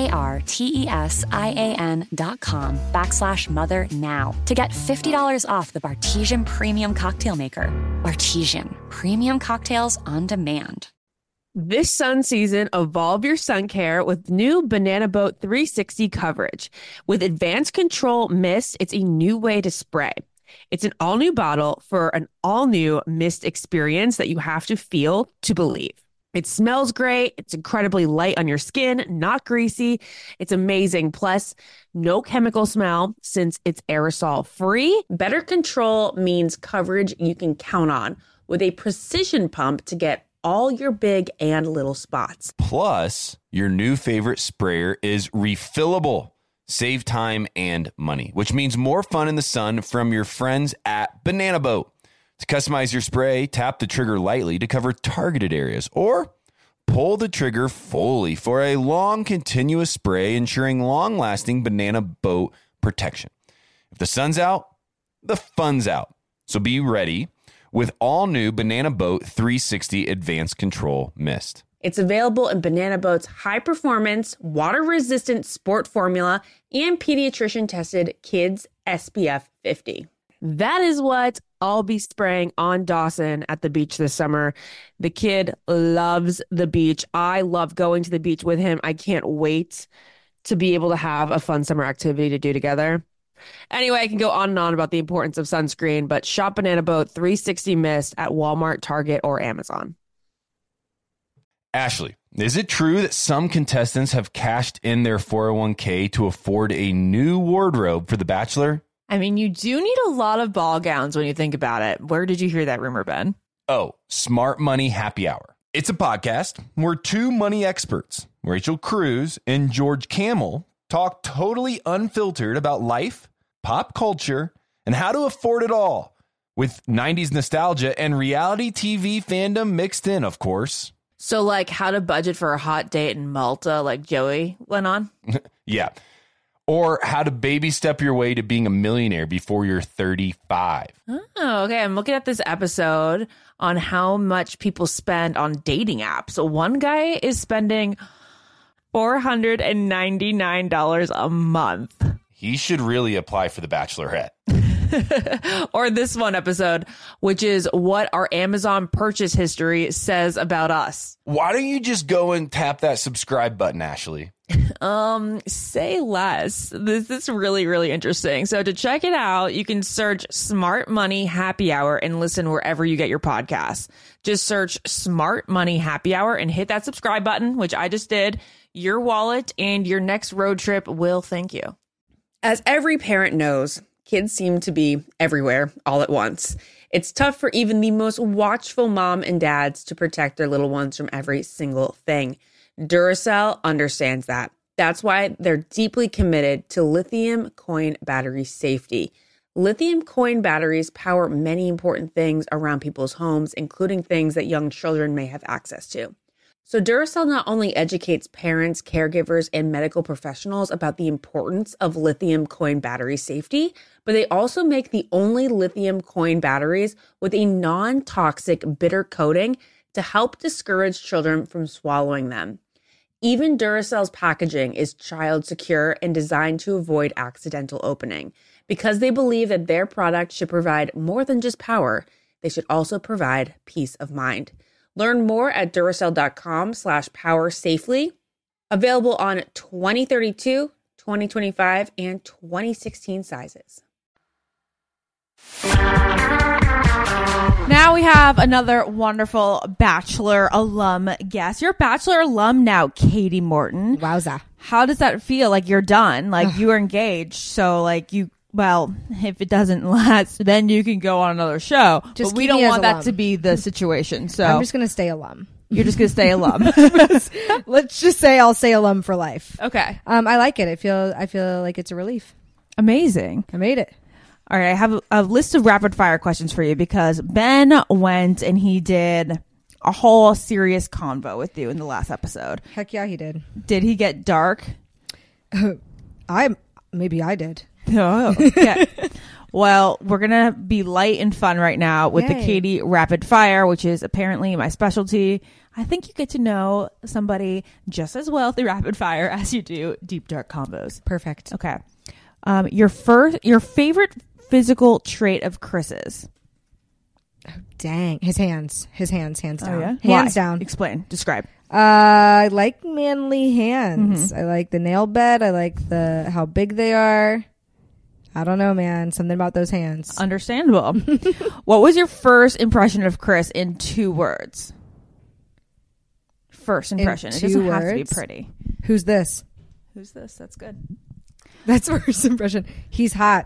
B-A-R-T-E-S-I-A-N dot com backslash mother now to get fifty dollars off the Bartesian Premium Cocktail Maker. Bartesian, premium cocktails on demand. This sun season, evolve your sun care with new Banana Boat three sixty coverage. With Advanced Control Mist, it's a new way to spray. It's an all-new bottle for an all-new mist experience that you have to feel to believe. It smells great. It's incredibly light on your skin, not greasy. It's amazing. Plus, no chemical smell since it's aerosol-free. Better control means coverage you can count on with a precision pump to get all your big and little spots. Plus, your new favorite sprayer is refillable. Save time and money, which means more fun in the sun from your friends at Banana Boat. To customize your spray, tap the trigger lightly to cover targeted areas, or pull the trigger fully for a long, continuous spray, ensuring long-lasting Banana Boat protection. If the sun's out, the fun's out. So be ready with all new Banana Boat three sixty Advanced Control Mist. It's available in Banana Boat's high-performance, water-resistant sport formula and pediatrician-tested Kids S P F fifty. That is what I'll be spraying on Dawson at the beach this summer. The kid loves the beach. I love going to the beach with him. I can't wait to be able to have a fun summer activity to do together. Anyway, I can go on and on about the importance of sunscreen, but shop Banana Boat three sixty Mist at Walmart, Target, or Amazon. Ashley, is it true that some contestants have cashed in their four oh one k to afford a new wardrobe for The Bachelor? I mean, you do need a lot of ball gowns when you think about it. Where did you hear that rumor, Ben? Oh, Smart Money Happy Hour. It's a podcast where two money experts, Rachel Cruz and George Camel, talk totally unfiltered about life, pop culture, and how to afford it all, with nineties nostalgia and reality T V fandom mixed in, of course. So, like, how to budget for a hot date in Malta, like Joey went on? Yeah. Or how to baby step your way to being a millionaire before you're thirty-five. Oh, okay. I'm looking at this episode on how much people spend on dating apps. So one guy is spending four hundred ninety-nine dollars a month. He should really apply for The Bachelorette. Or this one episode, which is what our Amazon purchase history says about us. Why don't you just go and tap that subscribe button, Ashley? Um, say less. This is really, really interesting. So to check it out, you can search Smart Money Happy Hour and listen wherever you get your podcasts. Just search Smart Money Happy Hour and hit that subscribe button, which I just did. Your wallet and your next road trip will thank you. As every parent knows, kids seem to be everywhere all at once. It's tough for even the most watchful mom and dads to protect their little ones from every single thing. Duracell understands that. That's why they're deeply committed to lithium coin battery safety. Lithium coin batteries power many important things around people's homes, including things that young children may have access to. So Duracell not only educates parents, caregivers, and medical professionals about the importance of lithium coin battery safety, but they also make the only lithium coin batteries with a non-toxic bitter coating to help discourage children from swallowing them. Even Duracell's packaging is child secure and designed to avoid accidental opening. Because they believe that their product should provide more than just power, they should also provide peace of mind. Learn more at Duracell.com slash power safely. Available on twenty thirty-two, twenty twenty-five, and twenty sixteen sizes. Now we have another wonderful Bachelor alum guest. You're a Bachelor alum now, Katie Morton. Wowza. How does that feel? Like you're done, like you are engaged. So like you, well, if it doesn't last, then you can go on another show. Just but we keep don't me as want that alum. to be the situation. So I'm just going to stay alum. You're just going to stay alum. Let's just say I'll stay alum for life. Okay. Um, I like it. I feel, I feel like it's a relief. Amazing. I made it. All right, I have a, a list of rapid fire questions for you because Ben went and he did a whole serious convo with you in the last episode. Heck yeah, he did. Did he get dark? I maybe I did. Oh, okay. Well, we're going to be light and fun right now with Yay. the Katie Rapid Fire, which is apparently my specialty. I think you get to know somebody just as well through Rapid Fire as you do Deep Dark Combos. Perfect. Okay. Um, your first, your favorite physical trait of Chris's? Oh, dang. His hands. His hands. Hands down. Oh, yeah? Hands Why? down. Explain. Describe. Uh, I like manly hands. Mm-hmm. I like the nail bed. I like the how big they are. I don't know, man. Something about those hands. Understandable. What was your first impression of Chris in two words? First impression. In It doesn't two have to be words? pretty. Who's this? Who's this? That's good. That's first impression. He's hot.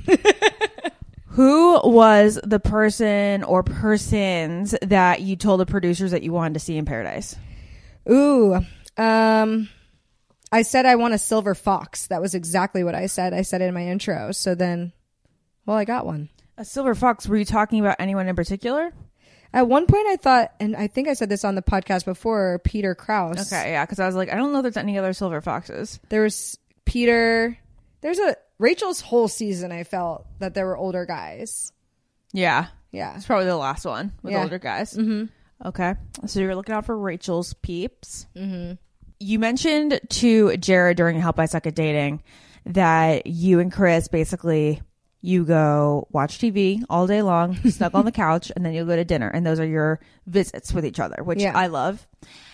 Who was the person or persons that you told the producers that you wanted to see in Paradise? Ooh. Um, I said I want a silver fox. That was exactly what I said. I said it in my intro. So then, well, I got one. A silver fox. Were you talking about anyone in particular? At one point I thought, and I think I said this on the podcast before, Peter Krause. Okay, yeah, because I was like, I don't know if there's any other silver foxes. There was Peter. There's a Rachel's whole season. I felt that there were older guys. Yeah. Yeah. It's probably the last one with Yeah. older guys. Mm-hmm. Okay. So you're looking out for Rachel's peeps. Mm-hmm. You mentioned to Jared during Help I Suck at Dating that you and Chris basically you go watch T V all day long, snuggle on the couch, and then you'll go to dinner. And those are your visits with each other, which Yeah. I love.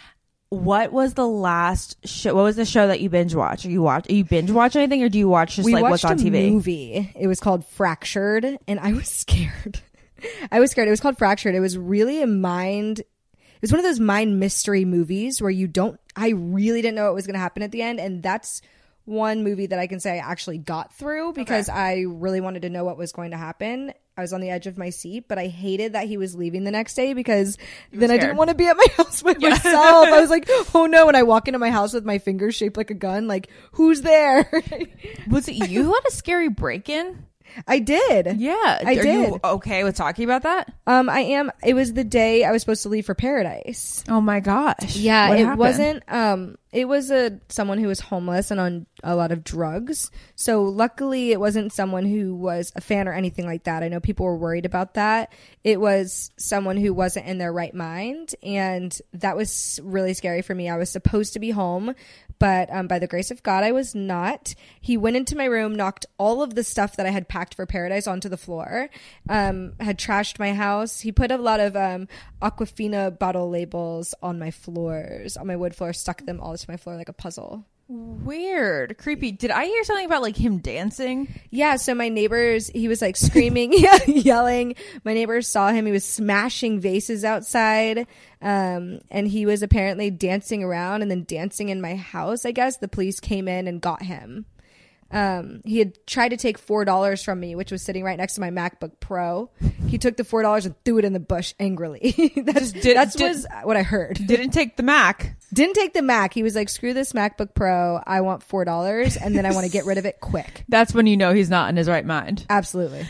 What was the last show? What was the show that you binge watch? Are you watch? Are you binge watch anything, or do you watch just we like watched what's on a T V? movie. It was called Fractured, and I was scared. I was scared. It was called Fractured. It was really a mind. It was one of those mind mystery movies where you don't. I really didn't know what was going to happen at the end, and that's one movie that I can say I actually got through because Okay. I really wanted to know what was going to happen. I was on the edge of my seat, but I hated that he was leaving the next day because then I scared. didn't want to be at my house by myself. I was like, oh no, when I walk into my house with my fingers shaped like a gun, like, who's there? Was it you who had a scary break-in? I did. Yeah, I Are did. you okay with talking about that? Um, I am. It was the day I was supposed to leave for Paradise. Oh my gosh. Yeah, What it happened? wasn't. Um, it was a someone who was homeless and on a lot of drugs. So luckily, it wasn't someone who was a fan or anything like that. I know people were worried about that. It was someone who wasn't in their right mind, and that was really scary for me. I was supposed to be home, but um, by the grace of God, I was not. He went into my room, knocked all of the stuff that I had packed for Paradise onto the floor, um, had trashed my house. He put a lot of um, Aquafina bottle labels on my floors, on my wood floor, stuck them all to my floor like a puzzle. Weird, creepy. Did I hear something about like him dancing? Yeah, so my neighbors, he was like screaming, yeah, yelling. My neighbors saw him. He was smashing vases outside. Um, and he was apparently dancing around and then dancing in my house, I guess. The police came in and got him. Um, he had tried to take four dollars from me, which was sitting right next to my MacBook Pro. He took the four dollars and threw it in the bush angrily. that's did- that's did- was what I heard. Didn't take the Mac. Didn't take the Mac. He was like, screw this MacBook Pro. I want four dollars and then I want to get rid of it quick. That's when you know he's not in his right mind. Absolutely.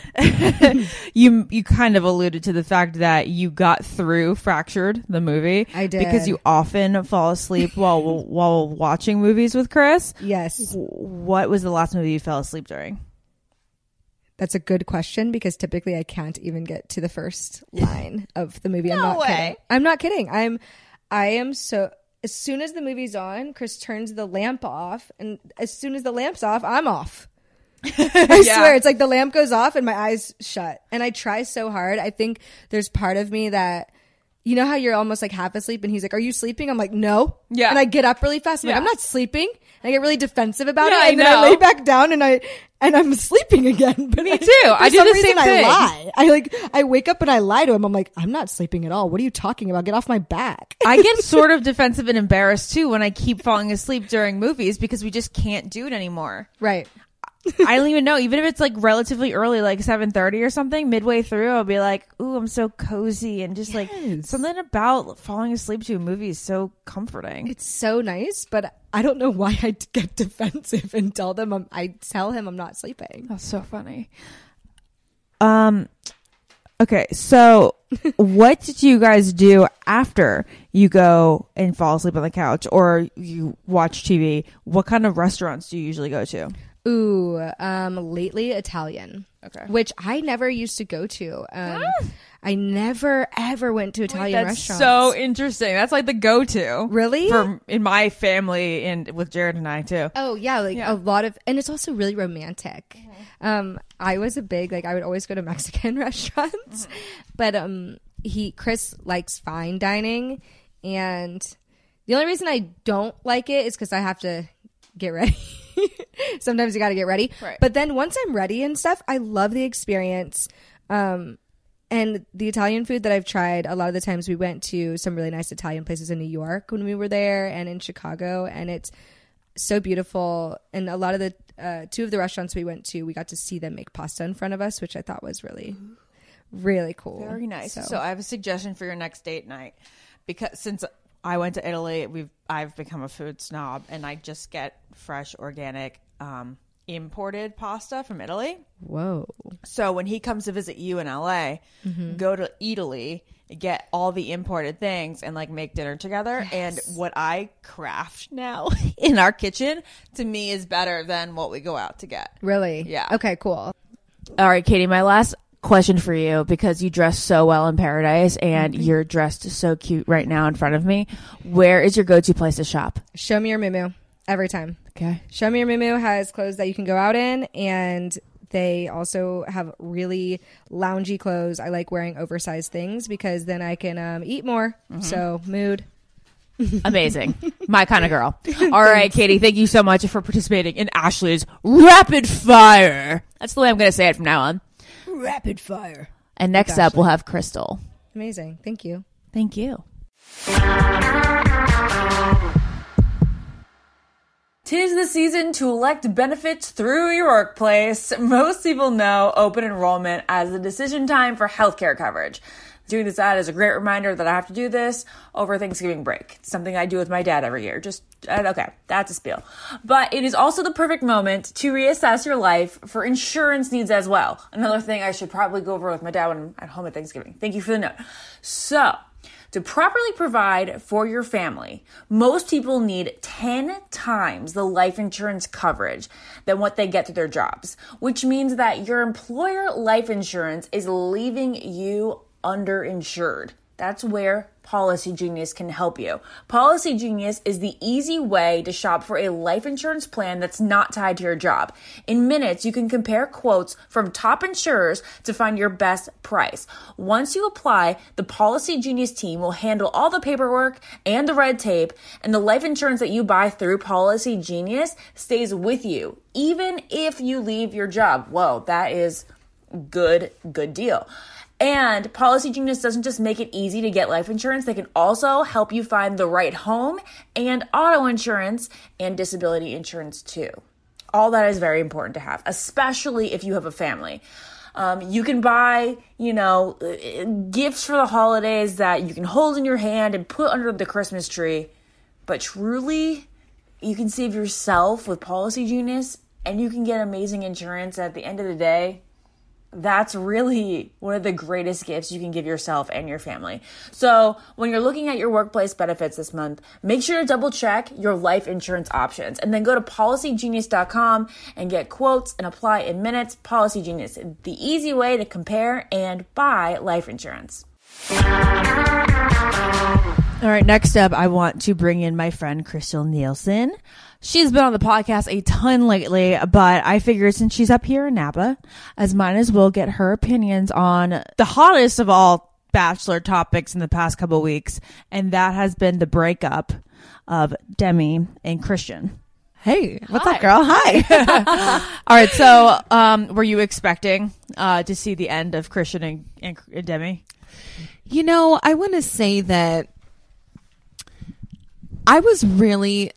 you you kind of alluded to the fact that you got through Fractured, the movie. I did. Because you often fall asleep while while watching movies with Chris. Yes. What was the last movie you fell asleep during? That's a good question because typically I can't even get to the first line of the movie. I'm No not way. kidding. I'm not kidding. I'm I am so as soon as the movie's on, Chris turns the lamp off, and as soon as the lamp's off, I'm off. I Yeah. swear, it's like the lamp goes off and my eyes shut. And I try so hard. I think there's part of me that, you know how you're almost like half asleep and he's like, are you sleeping? I'm like, no. Yeah. And I get up really fast. I'm Yeah. like, I'm not sleeping. And I get really defensive about Yeah, it. I And then I know. lay back down and I, and I'm sleeping again. But Me I- too. for I do some the reason same I thing. lie. I like, I wake up and I lie to him. I'm like, I'm not sleeping at all. What are you talking about? Get off my back. I get sort of defensive and embarrassed too when I keep falling asleep during movies because we just can't do it anymore. Right. I don't even know. Even if it's like relatively early, like seven thirty or something, midway through, I'll be like, "Ooh, I'm so cozy," and just like something about falling asleep to a movie is so comforting. It's so nice, but I don't know why I get defensive and tell them I'm, I tell him I'm not sleeping. That's so funny. Um. Okay, so what did you guys do after you go and fall asleep on the couch or you watch T V? What kind of restaurants do you usually go to? Ooh, um, lately Italian. Okay. Which I never used to go to. Um, I never ever went to Italian That's restaurants. so interesting. That's like the go-to. Really? For in my family and with Jared and I too. Oh yeah, like Yeah. a lot of, and it's also really romantic. Um, I was a big like I would always go to Mexican restaurants, but um, he Chris likes fine dining, and the only reason I don't like it is because I have to get ready. Sometimes you got to get ready, Right. but then once I'm ready and stuff, I love the experience. Um, and the Italian food that I've tried, a lot of the times we went to some really nice Italian places in New York when we were there and in Chicago, and it's so beautiful. And a lot of the uh, two of the restaurants we went to, we got to see them make pasta in front of us, which I thought was really, really cool. Very nice. So, So I have a suggestion for your next date night, because since I went to Italy, we've I've become a food snob, and I just get fresh, organic, um, imported pasta from Italy. whoa, So when he comes to visit you in L A, Mm-hmm. go to Italy, get all the imported things, and like make dinner together. And what I craft now in our kitchen, to me, is better than what we go out to get. really? Yeah. Okay, cool. All right, Katie, my last question for you, because you dress so well in Paradise and you're dressed so cute right now in front of me. Where is your go-to place to shop? Show me your Moo every time. Okay. Show me your Moo has clothes that you can go out in, and they also have really loungy clothes. I like wearing oversized things because then I can um, eat more. Mhm. So mood. Amazing. My kind of girl. All right, Katie, thank you so much for participating in Ashley's Rapid Fire. That's the way I'm going to say it from now on. Rapid fire. And next Like up, we'll have Crystal. Amazing. Thank you. Thank you. Tis the season to elect benefits through your workplace. Most people know open enrollment as the decision time for healthcare coverage. Doing this ad is a great reminder that I have to do this over Thanksgiving break. It's something I do with my dad every year. Just, uh, okay, that's a spiel. But it is also the perfect moment to reassess your life for insurance needs as well. Another thing I should probably go over with my dad when I'm at home at Thanksgiving. Thank you for the note. So, to properly provide for your family, most people need ten times the life insurance coverage than what they get through their jobs, which means that your employer life insurance is leaving you underinsured. That's where Policy Genius can help you. Policy Genius is the easy way to shop for a life insurance plan that's not tied to your job. In minutes, you can compare quotes from top insurers to find your best price. Once you apply, the Policy Genius team will handle all the paperwork and the red tape, and the life insurance that you buy through Policy Genius stays with you, even if you leave your job. Whoa, that is good, good deal. And Policy Genius doesn't just make it easy to get life insurance. They can also help you find the right home and auto insurance and disability insurance too. All that is very important to have, especially if you have a family. Um, you can buy, you know, gifts for the holidays that you can hold in your hand and put under the Christmas tree. But truly, you can save yourself with Policy Genius, and you can get amazing insurance at the end of the day. That's really one of the greatest gifts you can give yourself and your family. So when you're looking at your workplace benefits this month, make sure to double check your life insurance options and then go to policy genius dot com and get quotes and apply in minutes. Policy Genius, the easy way to compare and buy life insurance. All right, next up, I want to bring in my friend Crystal Nielsen. She's been on the podcast a ton lately, but I figured since she's up here in Napa, as might as well get her opinions on the hottest of all Bachelor topics in the past couple of weeks, and that has been the breakup of Demi and Christian. Hey, what's Hi. up, girl? Hi. All right, so um, were you expecting uh, to see the end of Christian and, and, and Demi? You know, I want to say that I was really...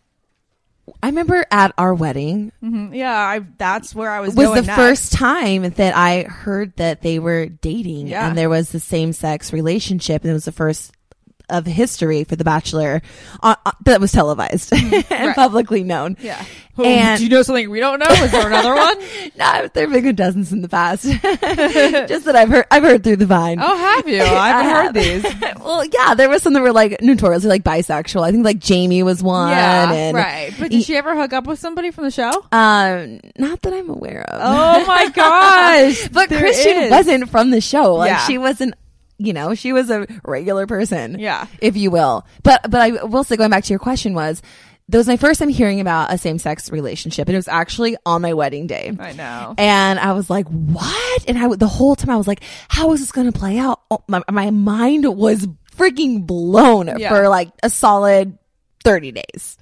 I remember at our wedding. Mm-hmm. Yeah, I, that's where I was. Was going the next. first time that I heard that they were dating, Yeah. and there was the same sex relationship, and it was the first of history for The Bachelor uh, uh, that was televised and Right. publicly known. Yeah. And do you know something we don't know? Is there another one? No, there have been dozens in the past. Just that I've heard. I've heard through the vine. Oh, have you? I haven't I heard these. Well, yeah, there was some that were like notoriously like bisexual. I think like Jamie was one. Yeah, and right. But did she ever hook up with somebody from the show? Um, not that I'm aware of. Oh my gosh! But There Christian is. wasn't from the show. Like Yeah. she wasn't. You know, she was a regular person. Yeah. if you will. But but I will say, going back to your question, was that was my first time hearing about a same sex relationship, and it was actually on my wedding day. I know. And I was like, what? And I w- the whole time I was like, how is this going to play out? Oh, my, my mind was freaking blown Yeah. for like a solid thirty days.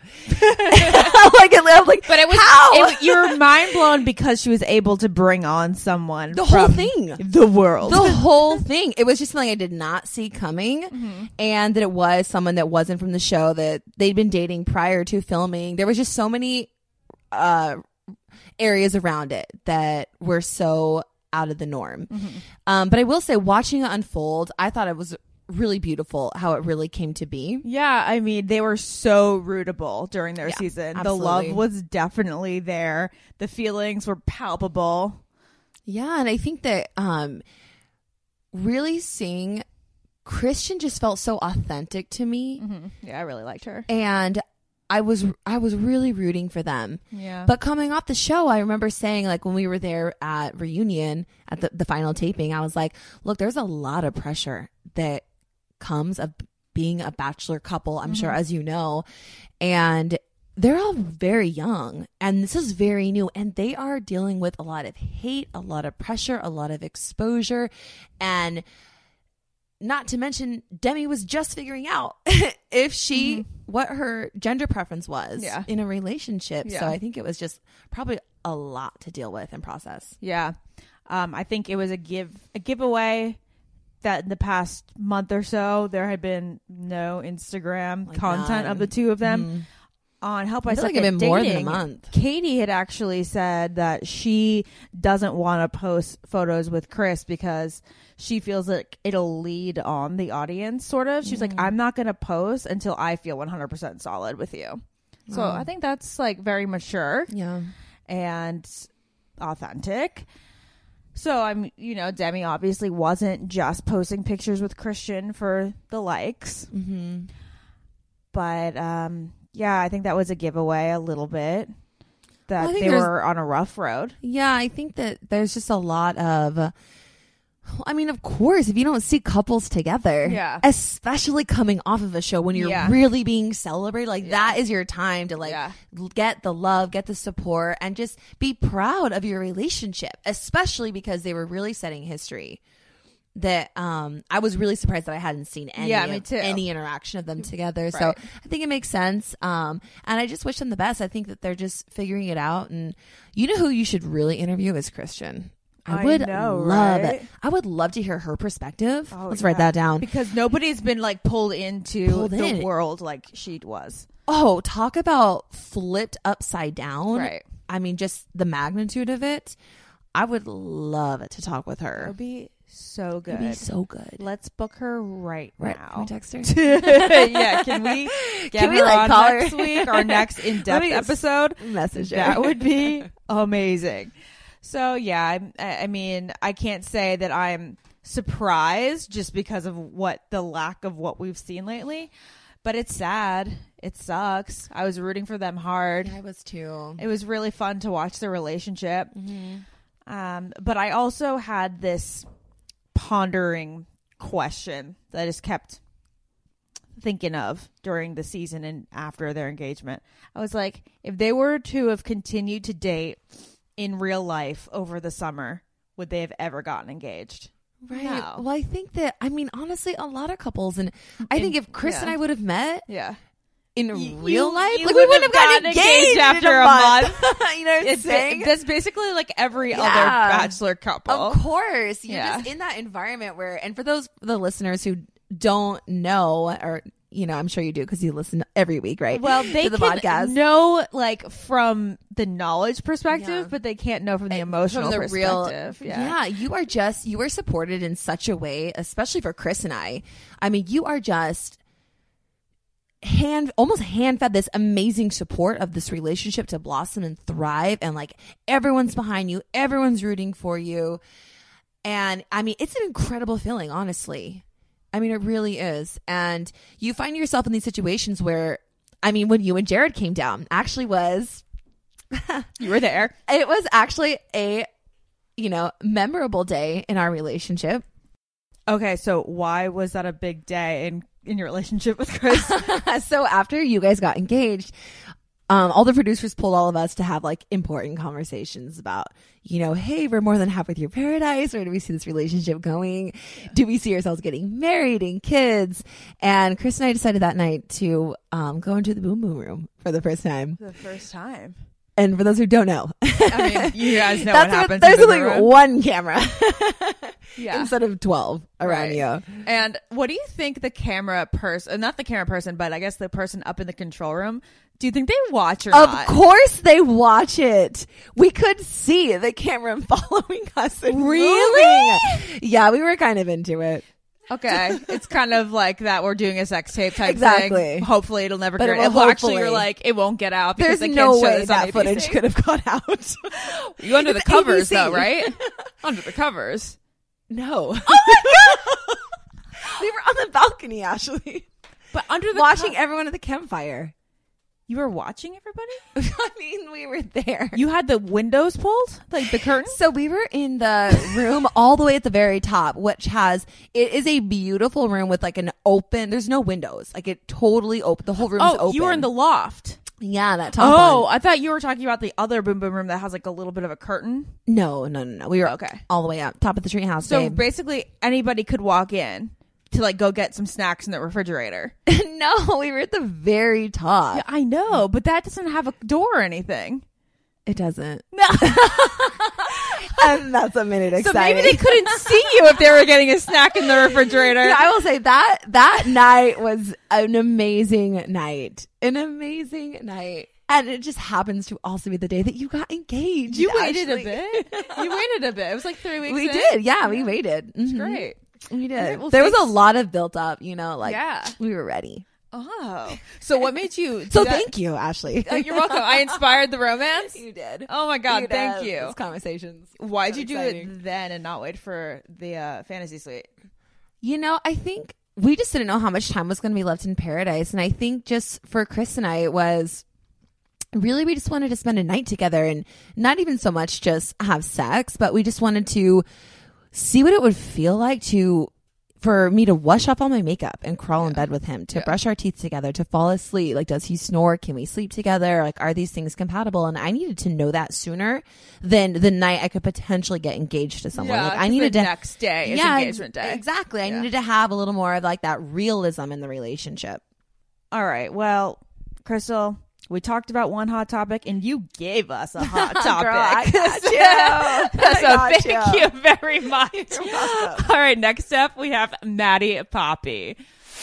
like, I'm like, But it was how? it, you were mind blown because she was able to bring on someone. The whole from thing. the world, the whole thing. It was just something I did not see coming, Mm-hmm. and that it was someone that wasn't from the show, that they'd been dating prior to filming. There was just so many uh, areas around it that were so out of the norm. Mm-hmm. Um, but I will say, watching it unfold, I thought it was really beautiful how it really came to be. Yeah, I mean, they were so rootable during their Yeah, season. absolutely. The love was definitely there. The feelings were palpable. Yeah, and I think that um, really seeing Christian just felt so authentic to me. Mm-hmm. Yeah, I really liked her. And I was I was really rooting for them. Yeah. But coming off the show, I remember saying, like, when we were there at reunion at the, the final taping, I was like, look, there's a lot of pressure that comes of being a Bachelor couple, I'm Mm-hmm. sure, as you know. And they're all very young, and this is very new, and they are dealing with a lot of hate, a lot of pressure, a lot of exposure, and not to mention Demi was just figuring out if she mm-hmm. what her gender preference was yeah. in a relationship. Yeah. So I think it was just probably a lot to deal with and process. Yeah. Um, I think it was a give a giveaway that in the past month or so there had been no Instagram Like content none. of the two of them. Mm-hmm. On Help I I feel Suck like it's at been more than a Dating, month. Katie had actually said that she doesn't want to post photos with Chris because she feels like it'll lead on the audience, sort of. She's Mm. like, I'm not going to post until I feel one hundred percent solid with you. So Wow. I think that's like very mature Yeah. and authentic. So I'm, you know, Demi obviously wasn't just posting pictures with Christian for the likes. Mm-hmm. But, um... yeah, I think that was a giveaway a little bit that Well, I think they there's- were on a rough road. Yeah, I think that there's just a lot of, I mean, of course, if you don't see couples together, Yeah. especially coming off of a show when you're Yeah. really being celebrated, like Yeah. that is your time to like Yeah. get the love, get the support, and just be proud of your relationship, especially because they were really setting history. That um, I was really surprised that I hadn't seen any Yeah, me of- too. any interaction of them together. So Right. I think it makes sense. Um, and I just wish them the best. I think that they're just figuring it out. And you know who you should really interview is Christian. I I would know, love right? it. I would love to hear her perspective. Oh, Let's yeah. write that down. Because nobody's been like pulled into Pulled the in. world like she was. Oh, talk about flipped upside down. Right. I mean, just the magnitude of it. I would love to talk with her. It would be so good. It'd be so good. Let's book her right, Right. now. Can we text her? Yeah, can we get Can we, her like, on call her? next week, our next Let in-depth me episode? Message her. That would be amazing. So, yeah, I, I mean, I can't say that I'm surprised just because of what the lack of what we've seen lately, but it's sad. It sucks. I was rooting for them hard. I was too. It was really fun to watch their relationship. Um, but I also had this pondering question that I just kept thinking of during the season and after their engagement. I was like, if they were to have continued to date in real life over the summer, would they have ever gotten engaged? Right. No. Well, I think that, I mean, honestly, a lot of couples, and I In- think if Chris yeah. and I would have met Yeah. in You- real you- life, you like we wouldn't wouldn't have gotten engaged, after in a month. you know what I'm It's saying? that's basically like every other Yeah. bachelor couple. Of course. You're Yeah. just in that environment where, and for those, the listeners who don't know, or, you know, I'm sure you do because you listen every week, right? Well, they to the can podcast. know like from the knowledge perspective, Yeah. but they can't know from the From emotional the real, perspective. yeah. you are just, you are supported in such a way, especially for Chris and I. I mean, you are just hand, almost hand fed this amazing support of this relationship to blossom and thrive. And like everyone's behind you, everyone's rooting for you. And I mean, it's an incredible feeling, honestly. I mean, it really is. And you find yourself in these situations where, I mean, when you and Jared came down, actually was, You were there. it was actually a, you know, memorable day in our relationship. Okay, so why was that a big day in in your relationship with Chris? So after you guys got engaged, um, all the producers pulled all of us to have like important conversations about, you know, hey, we're more than halfway through paradise. Where do we see this relationship going? Do we see ourselves getting married and kids? And Chris and I decided that night to um, go into the boom boom room for the first time. The first time. And for those who don't know, I mean, you guys know that's what happens. There's in the only room. one camera Yeah. instead of twelve around Right. you. And what do you think the camera person, not the camera person, but I guess the person up in the control room, do you think they watch or Of not? course they watch it. We could see the camera following us. And Really? moving. Yeah, we were kind of into it. Okay. It's kind of like that we're doing a sex tape type Exactly. thing. Hopefully it'll never But get it will Well, actually, you're hopefully- like, it won't get out because There's they no can't show way this on that A B C. footage could have got out. You under the It's covers A B C. though, right? Under the covers. No. Oh my god! We were on the balcony, Ashley. But under the watching co- everyone at the campfire. You were watching everybody? I mean, we were there. You had the windows pulled? Like the curtains? So we were in the room all the way at the very top, which has, it is a beautiful room with like an open, there's no windows. Like it totally open. The whole room's Oh, open. you were in the loft. Yeah, that top Oh, one. I thought you were talking about the other boom boom room that has like a little bit of a curtain. No, no, no, no. We were okay. all the way up top of the treehouse. So babe. basically, anybody could walk in to like go get some snacks in the refrigerator. No, we were at the very top. Yeah, I know, but that doesn't have a door or anything. It doesn't. No. And that's what made it exciting. So maybe they couldn't see you if they were getting a snack in the refrigerator. Yeah, I will say that that night was an amazing night. An amazing night. And it just happens to also be the day that you got engaged. You waited Ashley. a bit. You waited a bit. It was like three weeks We in. did. Yeah, we waited. It's Mhm. great. We did. Right, well, there was a thanks. lot of built up, you know, like Yeah. we were ready. Oh. So what made you do So that? thank you, Ashley. Oh, you're welcome. I inspired the romance. You did. Oh my God. You thank did. you. Those conversations. Why'd So you do exciting. it then and not wait for the uh, fantasy suite? You know, I think we just didn't know how much time was going to be left in paradise. And I think just for Chris and I, it was really, we just wanted to spend a night together and not even so much just have sex, but we just wanted to see what it would feel like to, for me to wash off all my makeup and crawl in bed with him, to Yeah. brush our teeth together, to fall asleep. Like, does he snore? Can we sleep together? Like, are these things compatible? And I needed to know that sooner than the night I could potentially get engaged to someone. Yeah, like, I 'cause needed the to next day is yeah, engagement day. Exactly. I Yeah. needed to have a little more of like that realism in the relationship. All right. Well, Crystal, we talked about one hot topic and you gave us a hot topic. Girl, I got you. I so got thank you. you very much. You're welcome. All right. Next up, we have Maddie Poppy.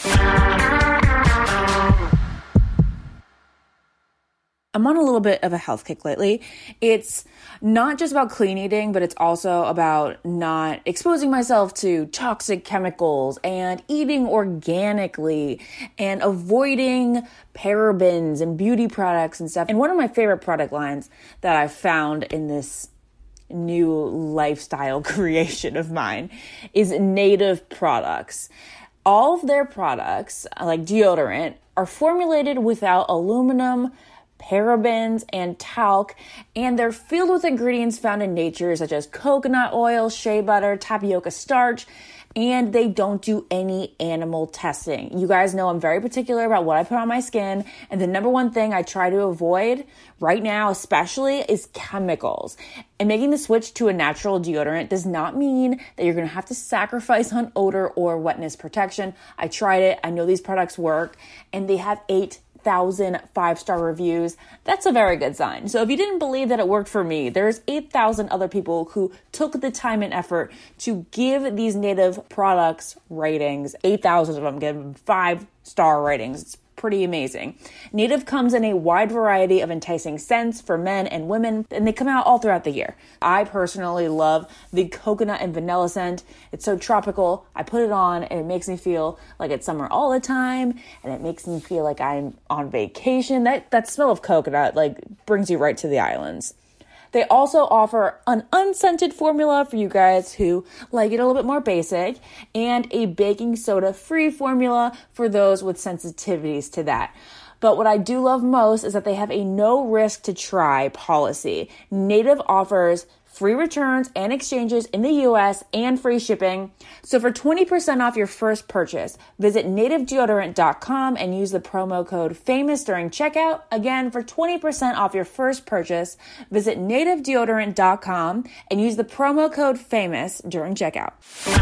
I'm on a little bit of a health kick lately. It's not just about clean eating, but it's also about not exposing myself to toxic chemicals and eating organically and avoiding parabens and beauty products and stuff. And one of my favorite product lines that I found in this new lifestyle creation of mine is Native Products. All of their products, like deodorant, are formulated without aluminum, parabens, and talc, and they're filled with ingredients found in nature such as coconut oil, shea butter, tapioca starch, and they don't do any animal testing. You guys know I'm very particular about what I put on my skin, and the number one thing I try to avoid right now especially is chemicals. And making the switch to a natural deodorant does not mean that you're going to have to sacrifice on odor or wetness protection. I tried it. I know these products work, and they have eight thousand five-star reviews. That's a very good sign. So if you didn't believe that it worked for me, there's eight thousand other people who took the time and effort to give these Native products ratings. eight thousand of them give them five-star ratings. It's pretty amazing. Native comes in a wide variety of enticing scents for men and women, and they come out all throughout the year. I personally love the coconut and vanilla scent. It's so tropical. I put it on and it makes me feel like it's summer all the time, and it makes me feel like I'm on vacation. That that smell of coconut like brings you right to the islands. They also offer an unscented formula for you guys who like it a little bit more basic, and a baking soda free formula for those with sensitivities to that. But what I do love most is that they have a no risk to try policy. Native offers free returns and exchanges in the U S and free shipping. So for twenty percent off your first purchase, visit native deodorant dot com and use the promo code FAMOUS during checkout. Again, for twenty percent off your first purchase, visit native deodorant dot com and use the promo code FAMOUS during checkout.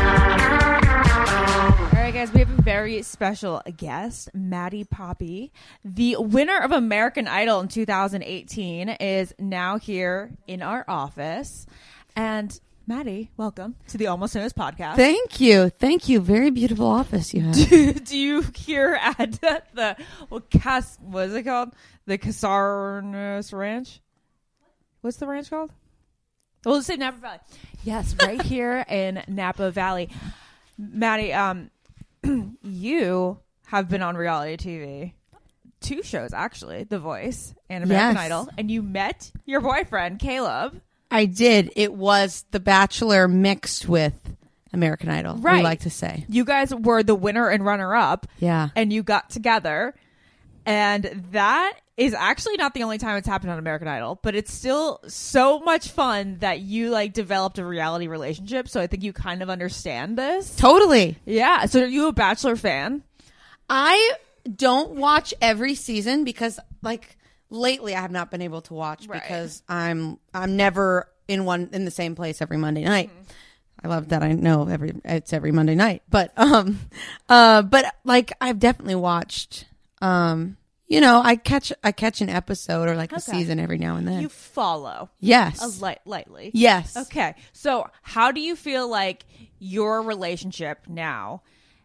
All right, guys, we have a very special guest, Maddie Poppy. The winner of American Idol in two thousand eighteen is now here in our office. And Maddie, welcome to the Almost Famous podcast. Thank you. Thank you. Very beautiful office you have. Do, do you here at the, what, Cas, what is it called? The Casarnes Ranch? What's the ranch called? Well, let's say Napa Valley. Yes, right here in Napa Valley. Maddie, um, you have been on reality T V. Two shows, actually. The Voice and American Yes. Idol. And you met your boyfriend, Caleb. I did. It was The Bachelor mixed with American Idol, we Right. like to say. You guys were the winner and runner-up. Yeah. And you got together. And that is actually not the only time it's happened on American Idol, but it's still so much fun that you like developed a reality relationship. So I think you kind of understand this. Totally. Yeah. So are you a Bachelor fan? I don't watch every season because, like, lately I have not been able to watch Right. because I'm I'm never in one in the same place every Monday night. Mm-hmm. I love that I know every it's every Monday night. But um uh but like I've definitely watched um you know, I catch I catch an episode or like a Okay. season every now and then. You follow. Yes. A light, lightly. Yes. Okay. So how do you feel like your relationship now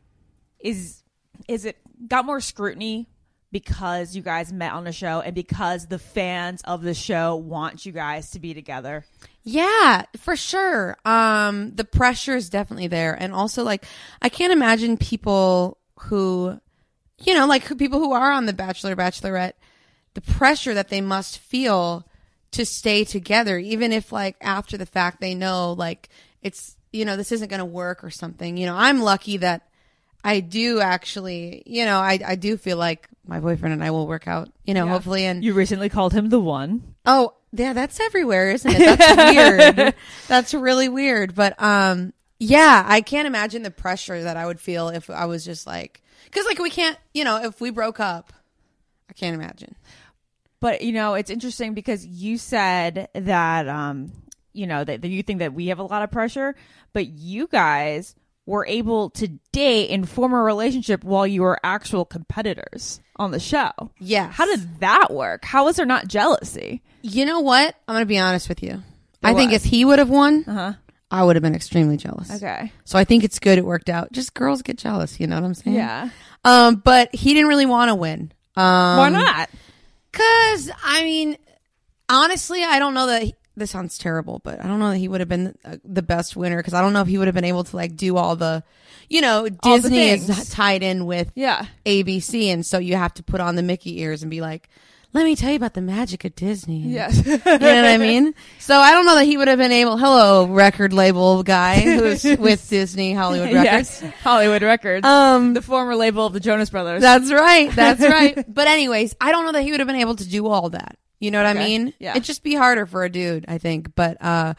is, is it got more scrutiny because you guys met on the show and because the fans of the show want you guys to be together? Yeah, for sure. Um, the pressure is definitely there. And also, like, I can't imagine people who, you know, like who, people who are on The Bachelor, Bachelorette, the pressure that they must feel to stay together, even if, like, after the fact they know, like, it's, you know, this isn't going to work or something. You know, I'm lucky that I do actually, you know, I, I do feel like my boyfriend and I will work out, you know, Yeah. hopefully. And You recently called him the one. Oh, yeah, that's everywhere, isn't it? That's weird. That's really weird. But um, yeah, I can't imagine the pressure that I would feel if I was just like, because like we can't, you know, if we broke up, I can't imagine. But, you know, it's interesting because you said that, um, you know, that, that you think that we have a lot of pressure, but you guys were able to date and form a relationship while you were actual competitors on the show. Yes. How did that work? How was there not jealousy? You know what? I'm going to be honest with you. There I think was. if he would have won, Uh-huh. I would have been extremely jealous. Okay. So I think it's good it worked out. Just girls get jealous, you know what I'm saying? Yeah. Um, but he didn't really want to win. Um, Why not? Because, I mean, honestly, I don't know that he, this sounds terrible, but I don't know that he would have been uh, the best winner because I don't know if he would have been able to like do all the, you know, All the Disney is things. tied in with Yeah. A B C, and so you have to put on the Mickey ears and be like, let me tell you about the magic of Disney. Yes. You know what I mean? So I don't know that he would have been able, hello, record label guy who's with Disney Hollywood Records. Yes. Hollywood Records. Um, the former label of the Jonas Brothers. That's right. That's right. But anyways, I don't know that he would have been able to do all that. You know what Okay. I mean? Yeah. It'd just be harder for a dude, I think. But uh,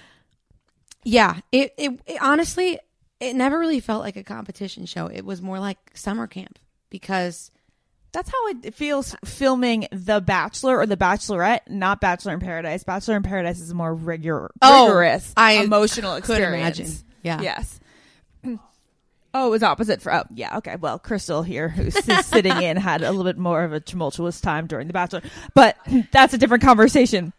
yeah, it, it it honestly it never really felt like a competition show. It was more like summer camp because That's how it feels filming The Bachelor or The Bachelorette, not Bachelor in Paradise. Bachelor in Paradise is a more rigor- Oh, rigorous, I emotional could experience. imagine. Yeah. Yes. Oh, it was opposite for, oh, yeah, okay. Well, Crystal here, who's s- sitting in, had a little bit more of a tumultuous time during The Bachelor. But that's a different conversation.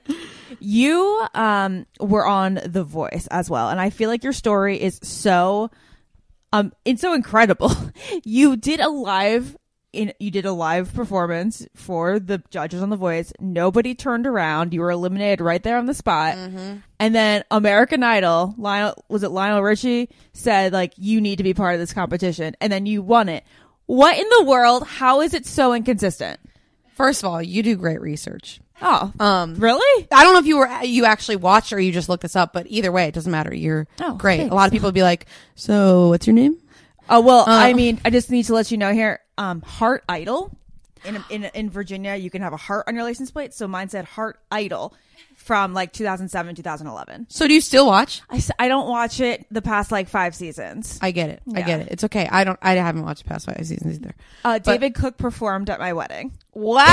You um, were on The Voice as well, and I feel like your story is so, um, it's so incredible. You did a live In, you did a live performance for the judges on The Voice. Nobody turned around. You were eliminated right there on the spot. Mm-hmm. And then American Idol, Lionel, was it Lionel Richie, said, like, you need to be part of this competition. And then you won it. What in the world? How is it so inconsistent? First of all, you do great research. Oh, Um, really? I don't know if you were you actually watched or you just looked this up, but either way, it doesn't matter. You're Oh, great. thanks. A lot of people would be like, "So, what's your name?" Oh, well, Uh, I mean, I just need to let you know here, um, Heart Idol. In, in in Virginia, you can have a heart on your license plate. So mine said Heart Idol from like two thousand seven, two thousand eleven. So, do you still watch? I, s- I don't watch it the past like five seasons. I get it. I Yeah. get it. It's okay. I don't. I haven't watched the past five seasons either. Uh, But- David Cook performed at my wedding. Wow.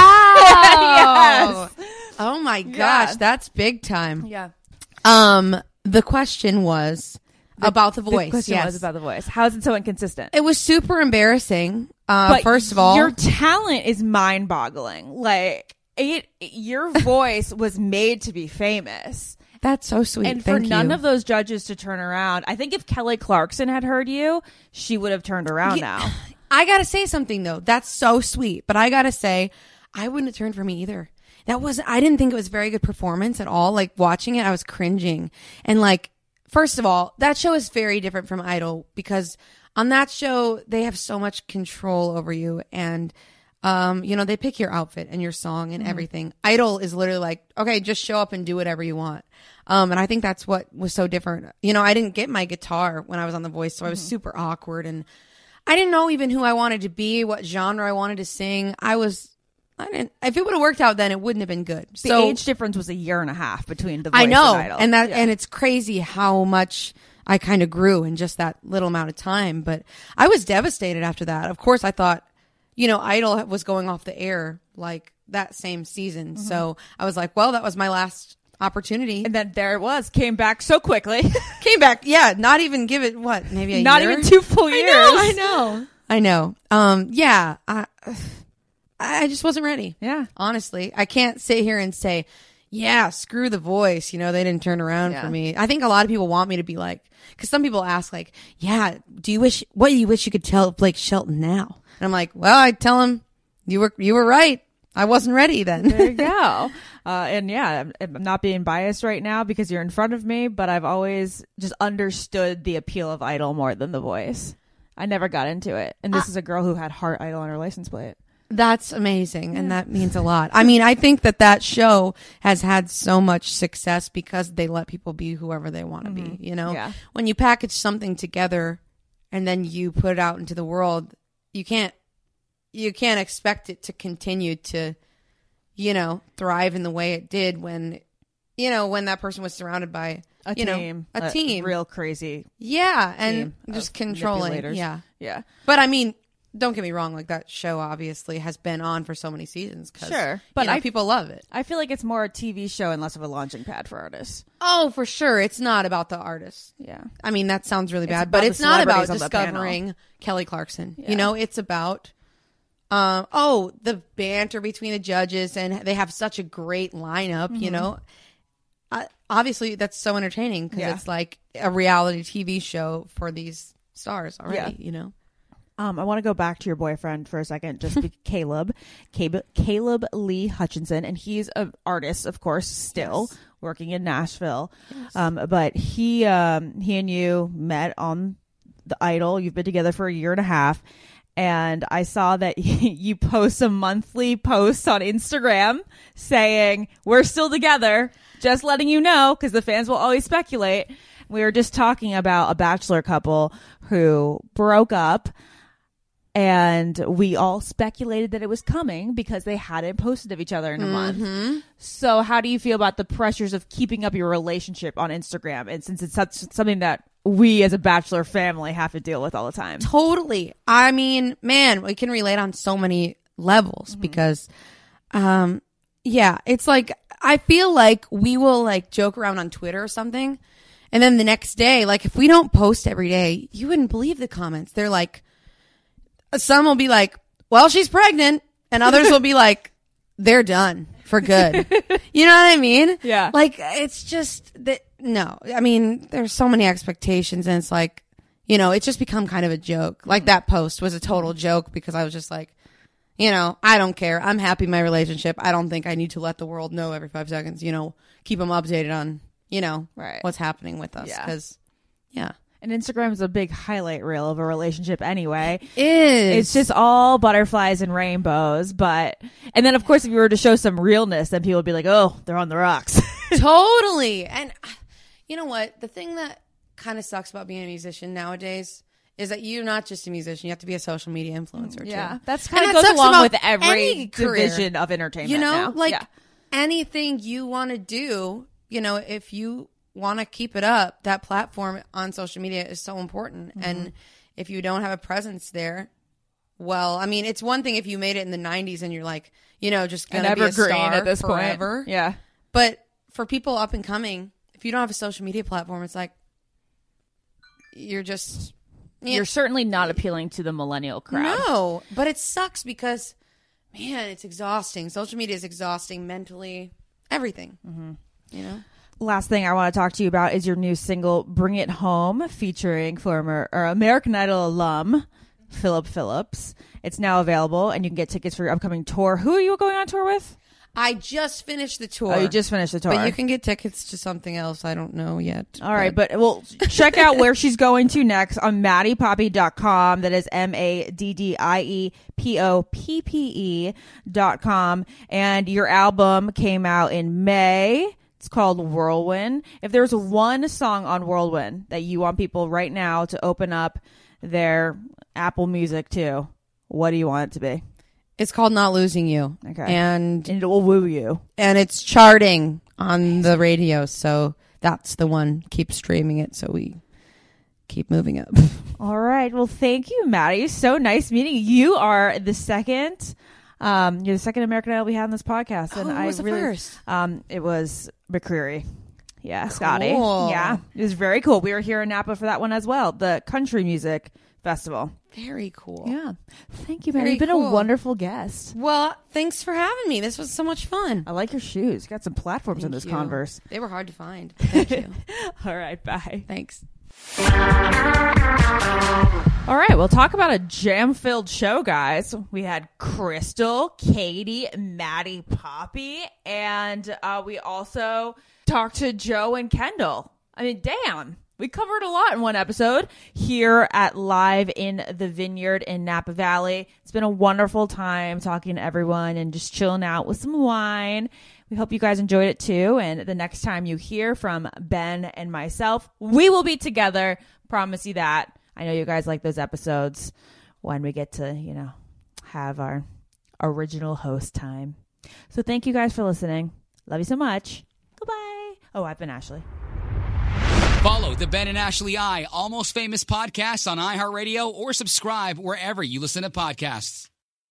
Yes. Oh my Yeah. gosh, that's big time. Yeah. Um, the question was about the voice. The question yes. was about the voice. How is it so inconsistent? It was super embarrassing. Uh, But first of all, your talent is mind boggling. Like it, your voice was made to be famous. that's so sweet. And for Thank none you. of those judges to turn around, I think if Kelly Clarkson had heard you, she would have turned around Yeah. now. I gotta say something though. That's so sweet. But I gotta say, I wouldn't have turned for me either. That was, I didn't think it was a very good performance at all. Like watching it, I was cringing. And like, first of all, that show is very different from Idol because on that show, they have so much control over you. And, um, you know, they pick your outfit and your song and everything. Idol is literally like, okay, just show up and do whatever you want. Um, and I think that's what was so different. You know, I didn't get my guitar when I was on The Voice, so I was super awkward and I didn't know even who I wanted to be, what genre I wanted to sing. I was, I didn't, if it would have worked out then, it wouldn't have been good. The so age difference was a year and a half between the Voice I know, and Idol. and that, Yeah. and it's crazy how much I kind of grew in just that little amount of time. But I was devastated after that. Of course, I thought, you know, Idol was going off the air like that same season. Mm-hmm. So I was like, well, that was my last opportunity. And then there it was. Came back so quickly. Came back. Yeah. Not even give it, what, maybe a not year? Not even two full years. I know. I know. I know. Um, yeah. I, I just wasn't ready. Yeah. Honestly, I can't sit here and say, yeah, screw The Voice. You know, they didn't turn around yeah. for me. I think a lot of people want me to be like, because some people ask like, yeah, do you wish, what do you wish you could tell Blake Shelton now? And I'm like, well, I tell him you were, you were right. I wasn't ready then. There you go. Uh, and yeah, I'm, I'm not being biased right now because you're in front of me, but I've always just understood the appeal of Idol more than The Voice. I never got into it. And this uh, is a girl who had Heart Idol on her license plate. That's amazing. And that means a lot. I mean, I think that that show has had so much success because they let people be whoever they want to mm-hmm. be. You know, yeah. when you package something together and then you put it out into the world, you can't, you can't expect it to continue to, you know, thrive in the way it did when, you know, when that person was surrounded by a you team, know, a, a team, real crazy. Yeah. And just controlling. Yeah. Yeah. But I mean, don't get me wrong, like that show obviously has been on for so many seasons. Cause, sure. But you know, I, people love it. I feel like it's more a T V show and less of a launching pad for artists. Oh, for sure. It's not about the artists. Yeah. I mean, that sounds really it's bad, but it's not about discovering panel. Kelly Clarkson. Yeah. You know, it's about, um, oh, the banter between the judges, and they have such a great lineup, mm-hmm. you know. I, obviously, that's so entertaining because yeah. it's like a reality T V show for these stars already, yeah. you know. Um, I want to go back to your boyfriend for a second, just be Caleb, Caleb, Caleb Lee Hutchinson, and he's an artist, of course, still yes. working in Nashville. Yes. Um, but he, um, he and you met on the Idol. You've been together for a year and a half, and I saw that you post a monthly post on Instagram saying we're still together. Just letting you know, because the fans will always speculate. We were just talking about a Bachelor couple who broke up. And we all speculated that it was coming because they hadn't posted of each other in a mm-hmm. month. So how do you feel about the pressures of keeping up your relationship on Instagram? And since it's such, something that we as a Bachelor family have to deal with all the time. Totally. I mean, man, we can relate on so many levels mm-hmm. because, um, yeah, it's like, I feel like we will like joke around on Twitter or something. And then the next day, like if we don't post every day, you wouldn't believe the comments. They're like, some will be like, well, she's pregnant. And others will be like, they're done for good. You know what I mean? Yeah. Like, it's just that, no, I mean, there's so many expectations and it's like, you know, it's just become kind of a joke. Like that post was a total joke because I was just like, you know, I don't care. I'm happy in my relationship. I don't think I need to let the world know every five seconds, you know, keep them updated on, you know, right. what's happening with us. Yeah. Cause yeah. And Instagram is a big highlight reel of a relationship anyway. It is. It's just all butterflies and rainbows. But, and then of course, if you were to show some realness, then people would be like, oh, they're on the rocks. Totally. And you know what? The thing that kind of sucks about being a musician nowadays is that you're not just a musician. You have to be a social media influencer yeah, too. That's kind of goes along with every division of entertainment. You know, now. like yeah. anything you want to do, you know, if you want to keep it up, that platform on social media is so important. Mm-hmm. And if you don't have a presence there, well, I mean, it's one thing if you made it in the nineties and you're like, you know, just going to be a star at this forever. Point. Yeah. But for people up and coming, if you don't have a social media platform, it's like you're just... You're know, certainly not appealing to the millennial crowd. No, but it sucks because, man, it's exhausting. Social media is exhausting mentally, everything, mm-hmm. you know? Last thing I want to talk to you about is your new single, Bring It Home, featuring former or American Idol alum, Philip Phillips. It's now available, and you can get tickets for your upcoming tour. Who are you going on tour with? I just finished the tour. Oh, you just finished the tour. But you can get tickets to something else. I don't know yet. All right, but well, check out where she's going to next on maddie poppe dot com. That is M A D D I E P O P P E dot com. And your album came out in May. It's called Whirlwind. If there's one song on Whirlwind that you want people right now to open up their Apple Music to, what do you want it to be? It's called Not Losing You. Okay. And, and it will woo you. And it's charting on the radio, so that's the one. Keep streaming it so we keep moving up. All right. Well, thank you, Maddie. So nice meeting you. You are the second Um, you're the second American Idol we had on this podcast, and Oh, who I was the really, first? um, it was McCreary. Yeah, Cool. Scotty. Yeah, it was very cool. We were here in Napa for that one as well, the country music festival. Very cool. Yeah, thank you, man. Very You've been cool. a wonderful guest. Well, thanks for having me. This was so much fun. I like your shoes. You got some platforms in Thank this you. Converse. They were hard to find. Thank you. All right, bye. Thanks. All right, we'll talk about a jam-filled show, guys. We had Crystal, Katie, Maddie, Poppy, and uh, we also talked to Joe and Kendall. I mean, damn. We covered a lot in one episode here at Live in the Vineyard in Napa Valley. It's been a wonderful time talking to everyone and just chilling out with some wine. We hope you guys enjoyed it too. And the next time you hear from Ben and myself, we will be together. Promise you that. I know you guys like those episodes when we get to, you know, have our original host time. So thank you guys for listening. Love you so much. Goodbye. Oh, I've been Ashley. Follow the Ben and Ashley I Almost Famous podcast on iHeartRadio or subscribe wherever you listen to podcasts.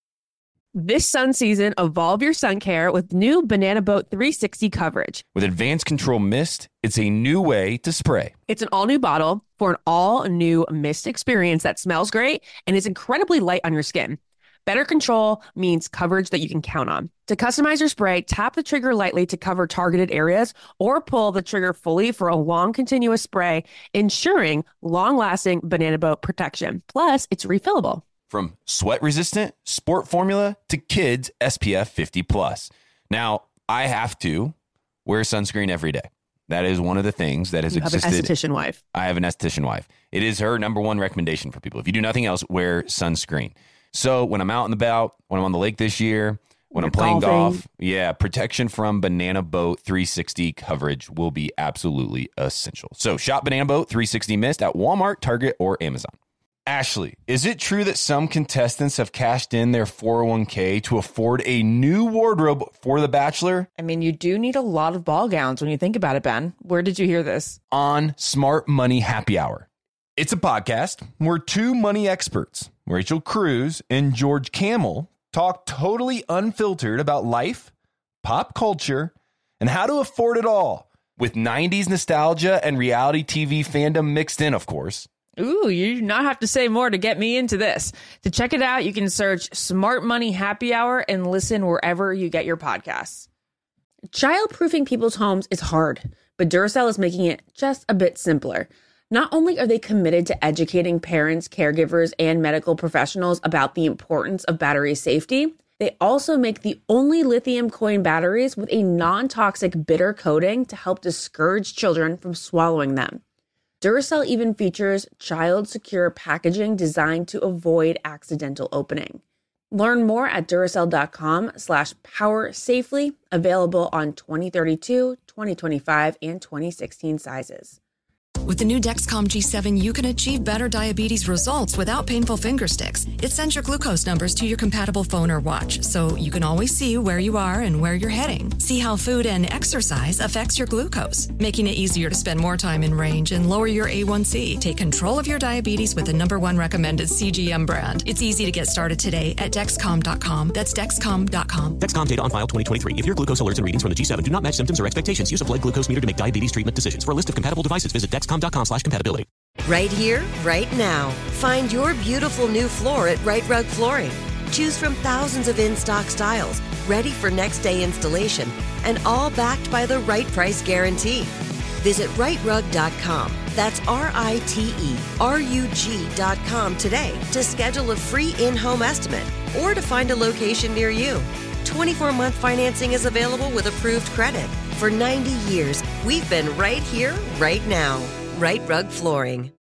This sun season, evolve your sun care with new Banana Boat three sixty coverage. With Advanced Control Mist, it's a new way to spray. It's an all-new bottle for an all-new mist experience that smells great and is incredibly light on your skin. Better control means coverage that you can count on. To customize your spray, tap the trigger lightly to cover targeted areas or pull the trigger fully for a long continuous spray, ensuring long-lasting Banana Boat protection. Plus, it's refillable. From sweat-resistant sport formula to kids S P F fifty plus. Now, I have to wear sunscreen every day. That is one of the things that has You have existed. an esthetician wife. I have an esthetician wife. It is her number one recommendation for people. If you do nothing else, wear sunscreen. So when I'm out and about, when I'm on the lake this year, when You're I'm playing golfing. golf, yeah, protection from Banana Boat three sixty coverage will be absolutely essential. So shop Banana Boat three sixty Mist at Walmart, Target, or Amazon. Ashley, is it true that some contestants have cashed in their four oh one k to afford a new wardrobe for The Bachelor? I mean, you do need a lot of ball gowns when you think about it, Ben. Where did you hear this? On Smart Money Happy Hour. It's a podcast where two money experts, Rachel Cruz and George Camel, talk totally unfiltered about life, pop culture, and how to afford it all, with nineties nostalgia and reality T V fandom mixed in, of course. Ooh, you do not have to say more to get me into this. To check it out, you can search Smart Money Happy Hour and listen wherever you get your podcasts. Child-proofing people's homes is hard, but Duracell is making it just a bit simpler. Not only are they committed to educating parents, caregivers, and medical professionals about the importance of battery safety, they also make the only lithium coin batteries with a non-toxic bitter coating to help discourage children from swallowing them. Duracell even features child-secure packaging designed to avoid accidental opening. Learn more at Duracell.com slash power safely, available on twenty thirty-two, twenty twenty-five, and twenty sixteen sizes. With the new Dexcom G seven, you can achieve better diabetes results without painful finger sticks. It sends your glucose numbers to your compatible phone or watch, so you can always see where you are and where you're heading. See how food and exercise affects your glucose, making it easier to spend more time in range and lower your A one C. Take control of your diabetes with the number one recommended C G M brand. It's easy to get started today at Dexcom dot com. That's Dexcom dot com. Dexcom data on file twenty twenty-three. If your glucose alerts and readings from the G seven do not match symptoms or expectations, use a blood glucose meter to make diabetes treatment decisions. For a list of compatible devices, visit Dexcom dot com slash compatibility. Right here, right now. Find your beautiful new floor at Right Rug Flooring. Choose from thousands of in-stock styles, ready for next day installation, and all backed by the right price guarantee. Visit right rug dot com. That's R I T E R U G dot com today to schedule a free in-home estimate or to find a location near you. twenty-four month financing is available with approved credit. For ninety years, we've been right here, right now. Right Rug Flooring.